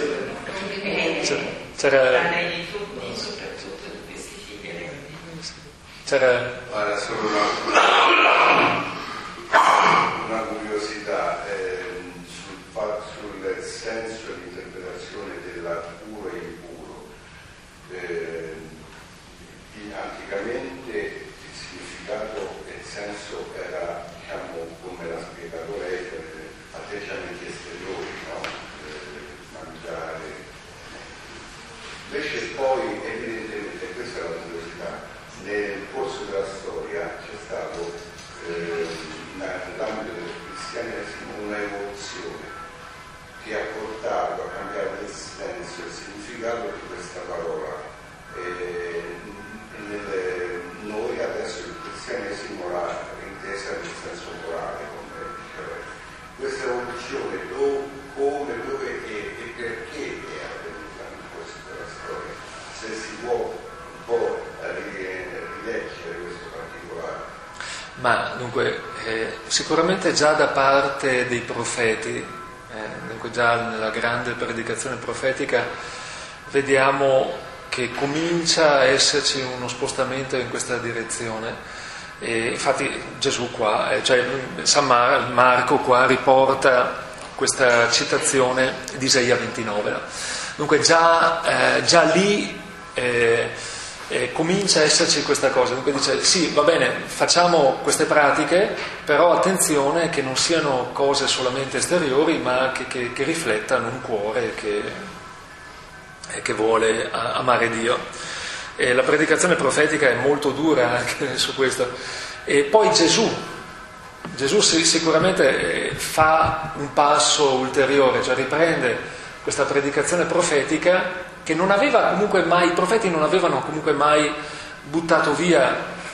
c'era dai frutti soprattutto di questi figli. c'era Guarda, solo una, una curiosità eh, sul, fa- sul senso e l'interpretazione della puro e impuro. Eh, in- anticamente il significato e il senso era, diciamo, come l'ha spiegato lei, per atteggiamenti esteriori, no? Eh, mangiare. Invece poi, evidentemente, questa è la curiosità, nel corso della storia c'è stato eh, nell'ambito del cristianesimo un'evoluzione che ha portato a cambiare il senso e il significato di questa parola eh, nel, noi adesso il cristianesimo l'ha intesa nel senso morale, come diceva. Questa evoluzione dove, come, dove e, e perché è avvenuta in questa storia, se si può un po' rileggere questo particolare. Ma dunque, eh, sicuramente già da parte dei profeti, eh, dunque già nella grande predicazione profetica, vediamo che comincia a esserci uno spostamento in questa direzione. E infatti Gesù qua, eh, cioè San Mar- Marco qua riporta questa citazione di Isaia ventinove. No? Dunque già, eh, già lì eh, eh, comincia a esserci questa cosa. Dunque dice sì, va bene, facciamo queste pratiche, però attenzione che non siano cose solamente esteriori, ma che, che, che riflettano un cuore che, che vuole amare Dio. E la predicazione profetica è molto dura anche su questo. E poi Gesù, Gesù sicuramente fa un passo ulteriore, cioè riprende questa predicazione profetica che non aveva comunque mai, i profeti non avevano comunque mai buttato via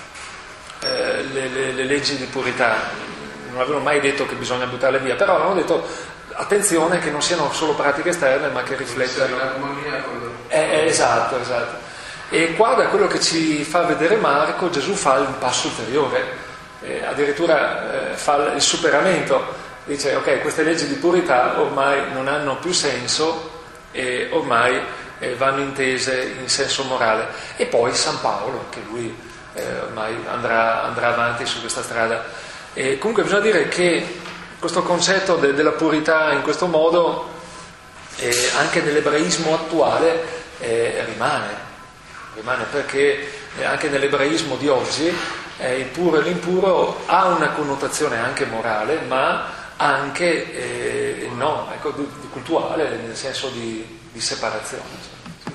eh, le, le, le leggi di purità, non avevano mai detto che bisogna buttarle via, però avevano detto attenzione che non siano solo pratiche esterne ma che riflettano. In armonia con lo... eh, eh, esatto, esatto. E qua da quello che ci fa vedere Marco, Gesù fa un passo ulteriore, eh, addirittura eh, fa il superamento, dice ok, queste leggi di purità ormai non hanno più senso e ormai eh, vanno intese in senso morale. E poi San Paolo, che lui eh, ormai andrà, andrà avanti su questa strada. E comunque bisogna dire che questo concetto de- della purità in questo modo eh, anche nell'ebraismo attuale eh, rimane. rimane perché anche nell'ebraismo di oggi eh, il puro e l'impuro ha una connotazione anche morale, ma anche eh, no, ecco, di, di cultuale, nel senso di, di separazione.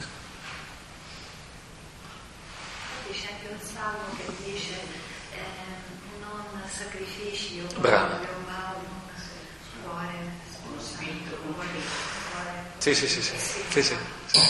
C'è anche un salmo che dice eh, non sacrifici o Bravo. cuore spirito, cuore. Sì, sì, sì, sì, sì, sì, sì.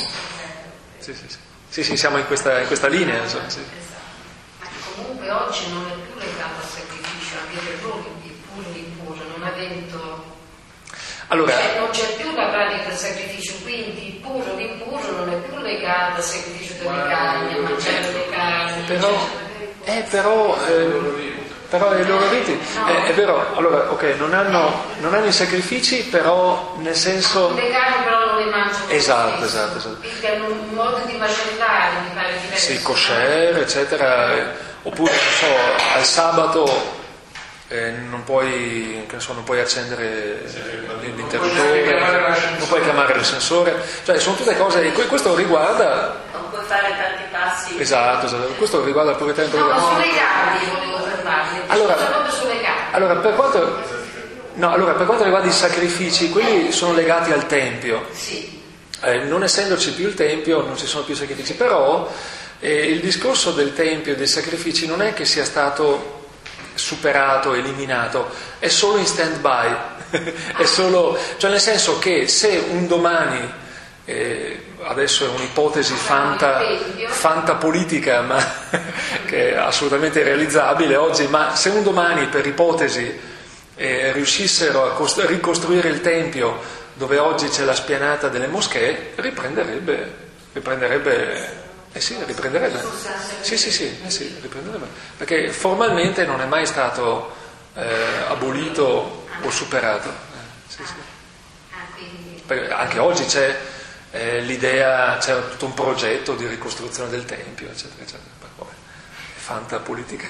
Sì, sì, sì. Sì, sì, siamo in questa, in questa linea. Insomma, sì. Ma comunque oggi non è più legato al sacrificio, anche per noi il puro e l'impuro, non avendo... Allora, cioè, non c'è più la pratica del sacrificio, quindi il puro e l'impuro non è più legato al sacrificio delle carni, a mangiare le carni. però, eh, però, eh, però i loro riti, eh, è vero, allora, ok, non hanno, non hanno i sacrifici, però nel senso... Le carni però non le mangiano. Esatto, esatto, esatto. Quindi hanno un modo di macellare, mi pare diverso. Sì, kosher, eccetera, eh, oppure, non so, al sabato eh, non puoi, che ne so, non puoi accendere l'interruttore, non puoi chiamare l'ascensore, cioè sono tutte cose, e questo riguarda... Non puoi fare tanti passi. Esatto, esatto, questo riguarda pure tempo. No, ma sulle carni volevo fermarmi, Allora, proprio sulle carni. allora, per quanto, no, allora, per quanto riguarda i sacrifici, quelli sono legati al Tempio. Sì. Eh, non essendoci più il Tempio non ci sono più sacrifici, però eh, il discorso del Tempio e dei sacrifici non è che sia stato superato, eliminato, è solo in stand-by, è solo, cioè nel senso che se un domani, eh, adesso è un'ipotesi fanta, fanta politica, ma che è assolutamente realizzabile oggi, ma se un domani per ipotesi eh, riuscissero a cost- ricostruire il Tempio dove oggi c'è la spianata delle moschee, riprenderebbe, riprenderebbe, eh sì, riprenderebbe, sì, sì, sì, eh sì, riprenderebbe, perché formalmente non è mai stato eh, abolito o superato, eh, sì, sì. Perché anche oggi c'è eh, l'idea, c'è tutto un progetto di ricostruzione del Tempio, eccetera, eccetera, poi è fanta politica.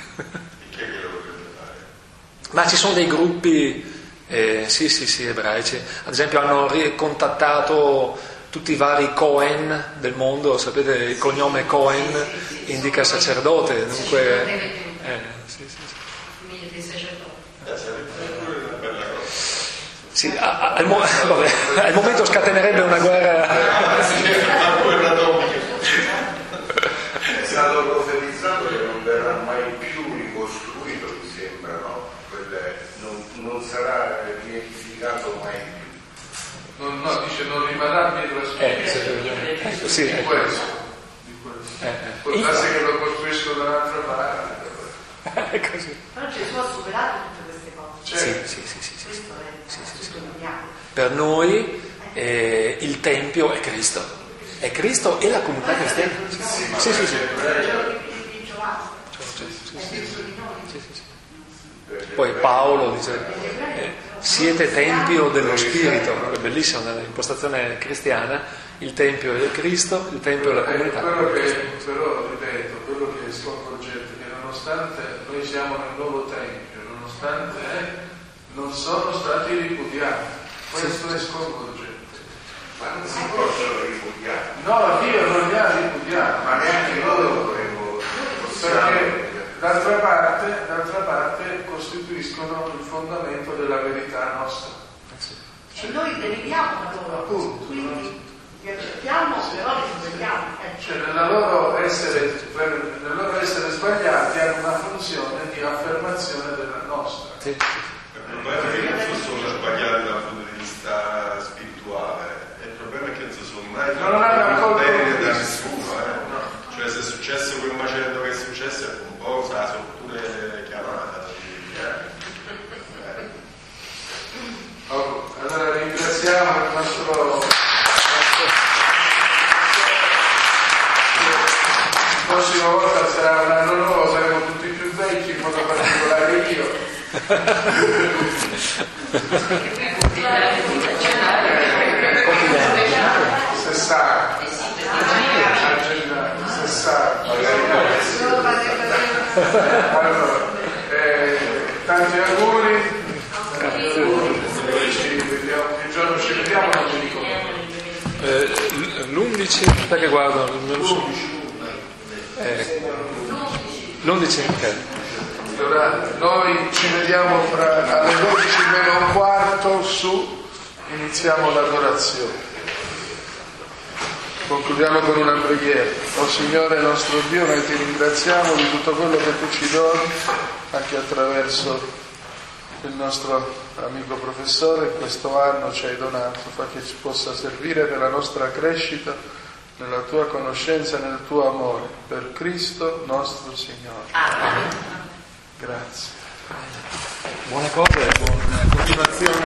Ma ci sono dei gruppi. Eh, sì, sì, sì, ebraici. Ad esempio hanno ricontattato tutti i vari Cohen del mondo, sapete il cognome Cohen indica sacerdote, dunque... Eh, sì, sì, sì. Sì, a, a, al, mo- vabbè, al momento scatenerebbe una guerra... È stato profetizzato che non verrà mai più ricostruito, mi sembra, no? Quelle, non, non sarà riedificato mai più. Non, no, dice non rimarrà dietro la Eh, spina. sì, sì, Di ecco. questo, di questo. Eh, eh. Può darsi che lo costruisco da un'altra parte. È così. Però Gesù ha superato tutte queste cose. Certo. Sì, sì, sì, sì, sì. Questo è Sì, sì, sì. sottolineato. Per noi eh, il Tempio è Cristo. È Cristo e la comunità cristiana. Sì, sì, sì. Di Giovanni. Sì, sì, È sì. dentro di noi. Sì, sì, sì. Poi Paolo dice, eh, siete Tempio dello Spirito, è bellissimo nell'impostazione cristiana, il Tempio è Cristo, il Tempio è la comunità. Eh, quello che, però, ripeto, quello che è sconvolgente è che nonostante noi siamo nel nuovo Tempio, nonostante eh, non sono stati ripudiati, questo è sconvolgente. Ma non si possono ripudiare, No, Dio non li ha ripudiati, ma neanche loro dovremmo perché d'altra parte, d'altra parte costituiscono il fondamento della verità nostra. E noi deriviamo da loro, Appunto. quindi li accettiamo, però li svegliamo. Cioè nella loro essere, nel loro essere sbagliati hanno una funzione di affermazione della nostra. Sì. Il problema è che non sono solo sbagliati dal punto di vista spirituale, il problema è che non si sono mai Non hanno fatti bene colto- da nessuno. Eh. Cioè se è successo quel macello che è successo è un po' la sono pure chiamata. Eh. Oh, allora ringraziamo il nostro... La prossima volta sarà un anno nuovo, saremo tutti più vecchi, in modo particolare io. sessanta. sessanta. Allora, eh, tanti auguri. Ci vediamo, che giorno ci vediamo non mi ricordo. Eh, l'undici, perché guardo, non so. Eh, l'undici, ok. Allora, noi ci vediamo fra alle dodici meno un quarto su, iniziamo l'adorazione. Concludiamo con una preghiera. O Signore nostro Dio, noi ti ringraziamo di tutto quello che tu ci doni, anche attraverso il nostro amico professore che questo anno ci hai donato, fa che ci possa servire nella nostra crescita, nella tua conoscenza e nel tuo amore, per Cristo nostro Signore. Amen. Grazie. Buone cose, buona continuazione.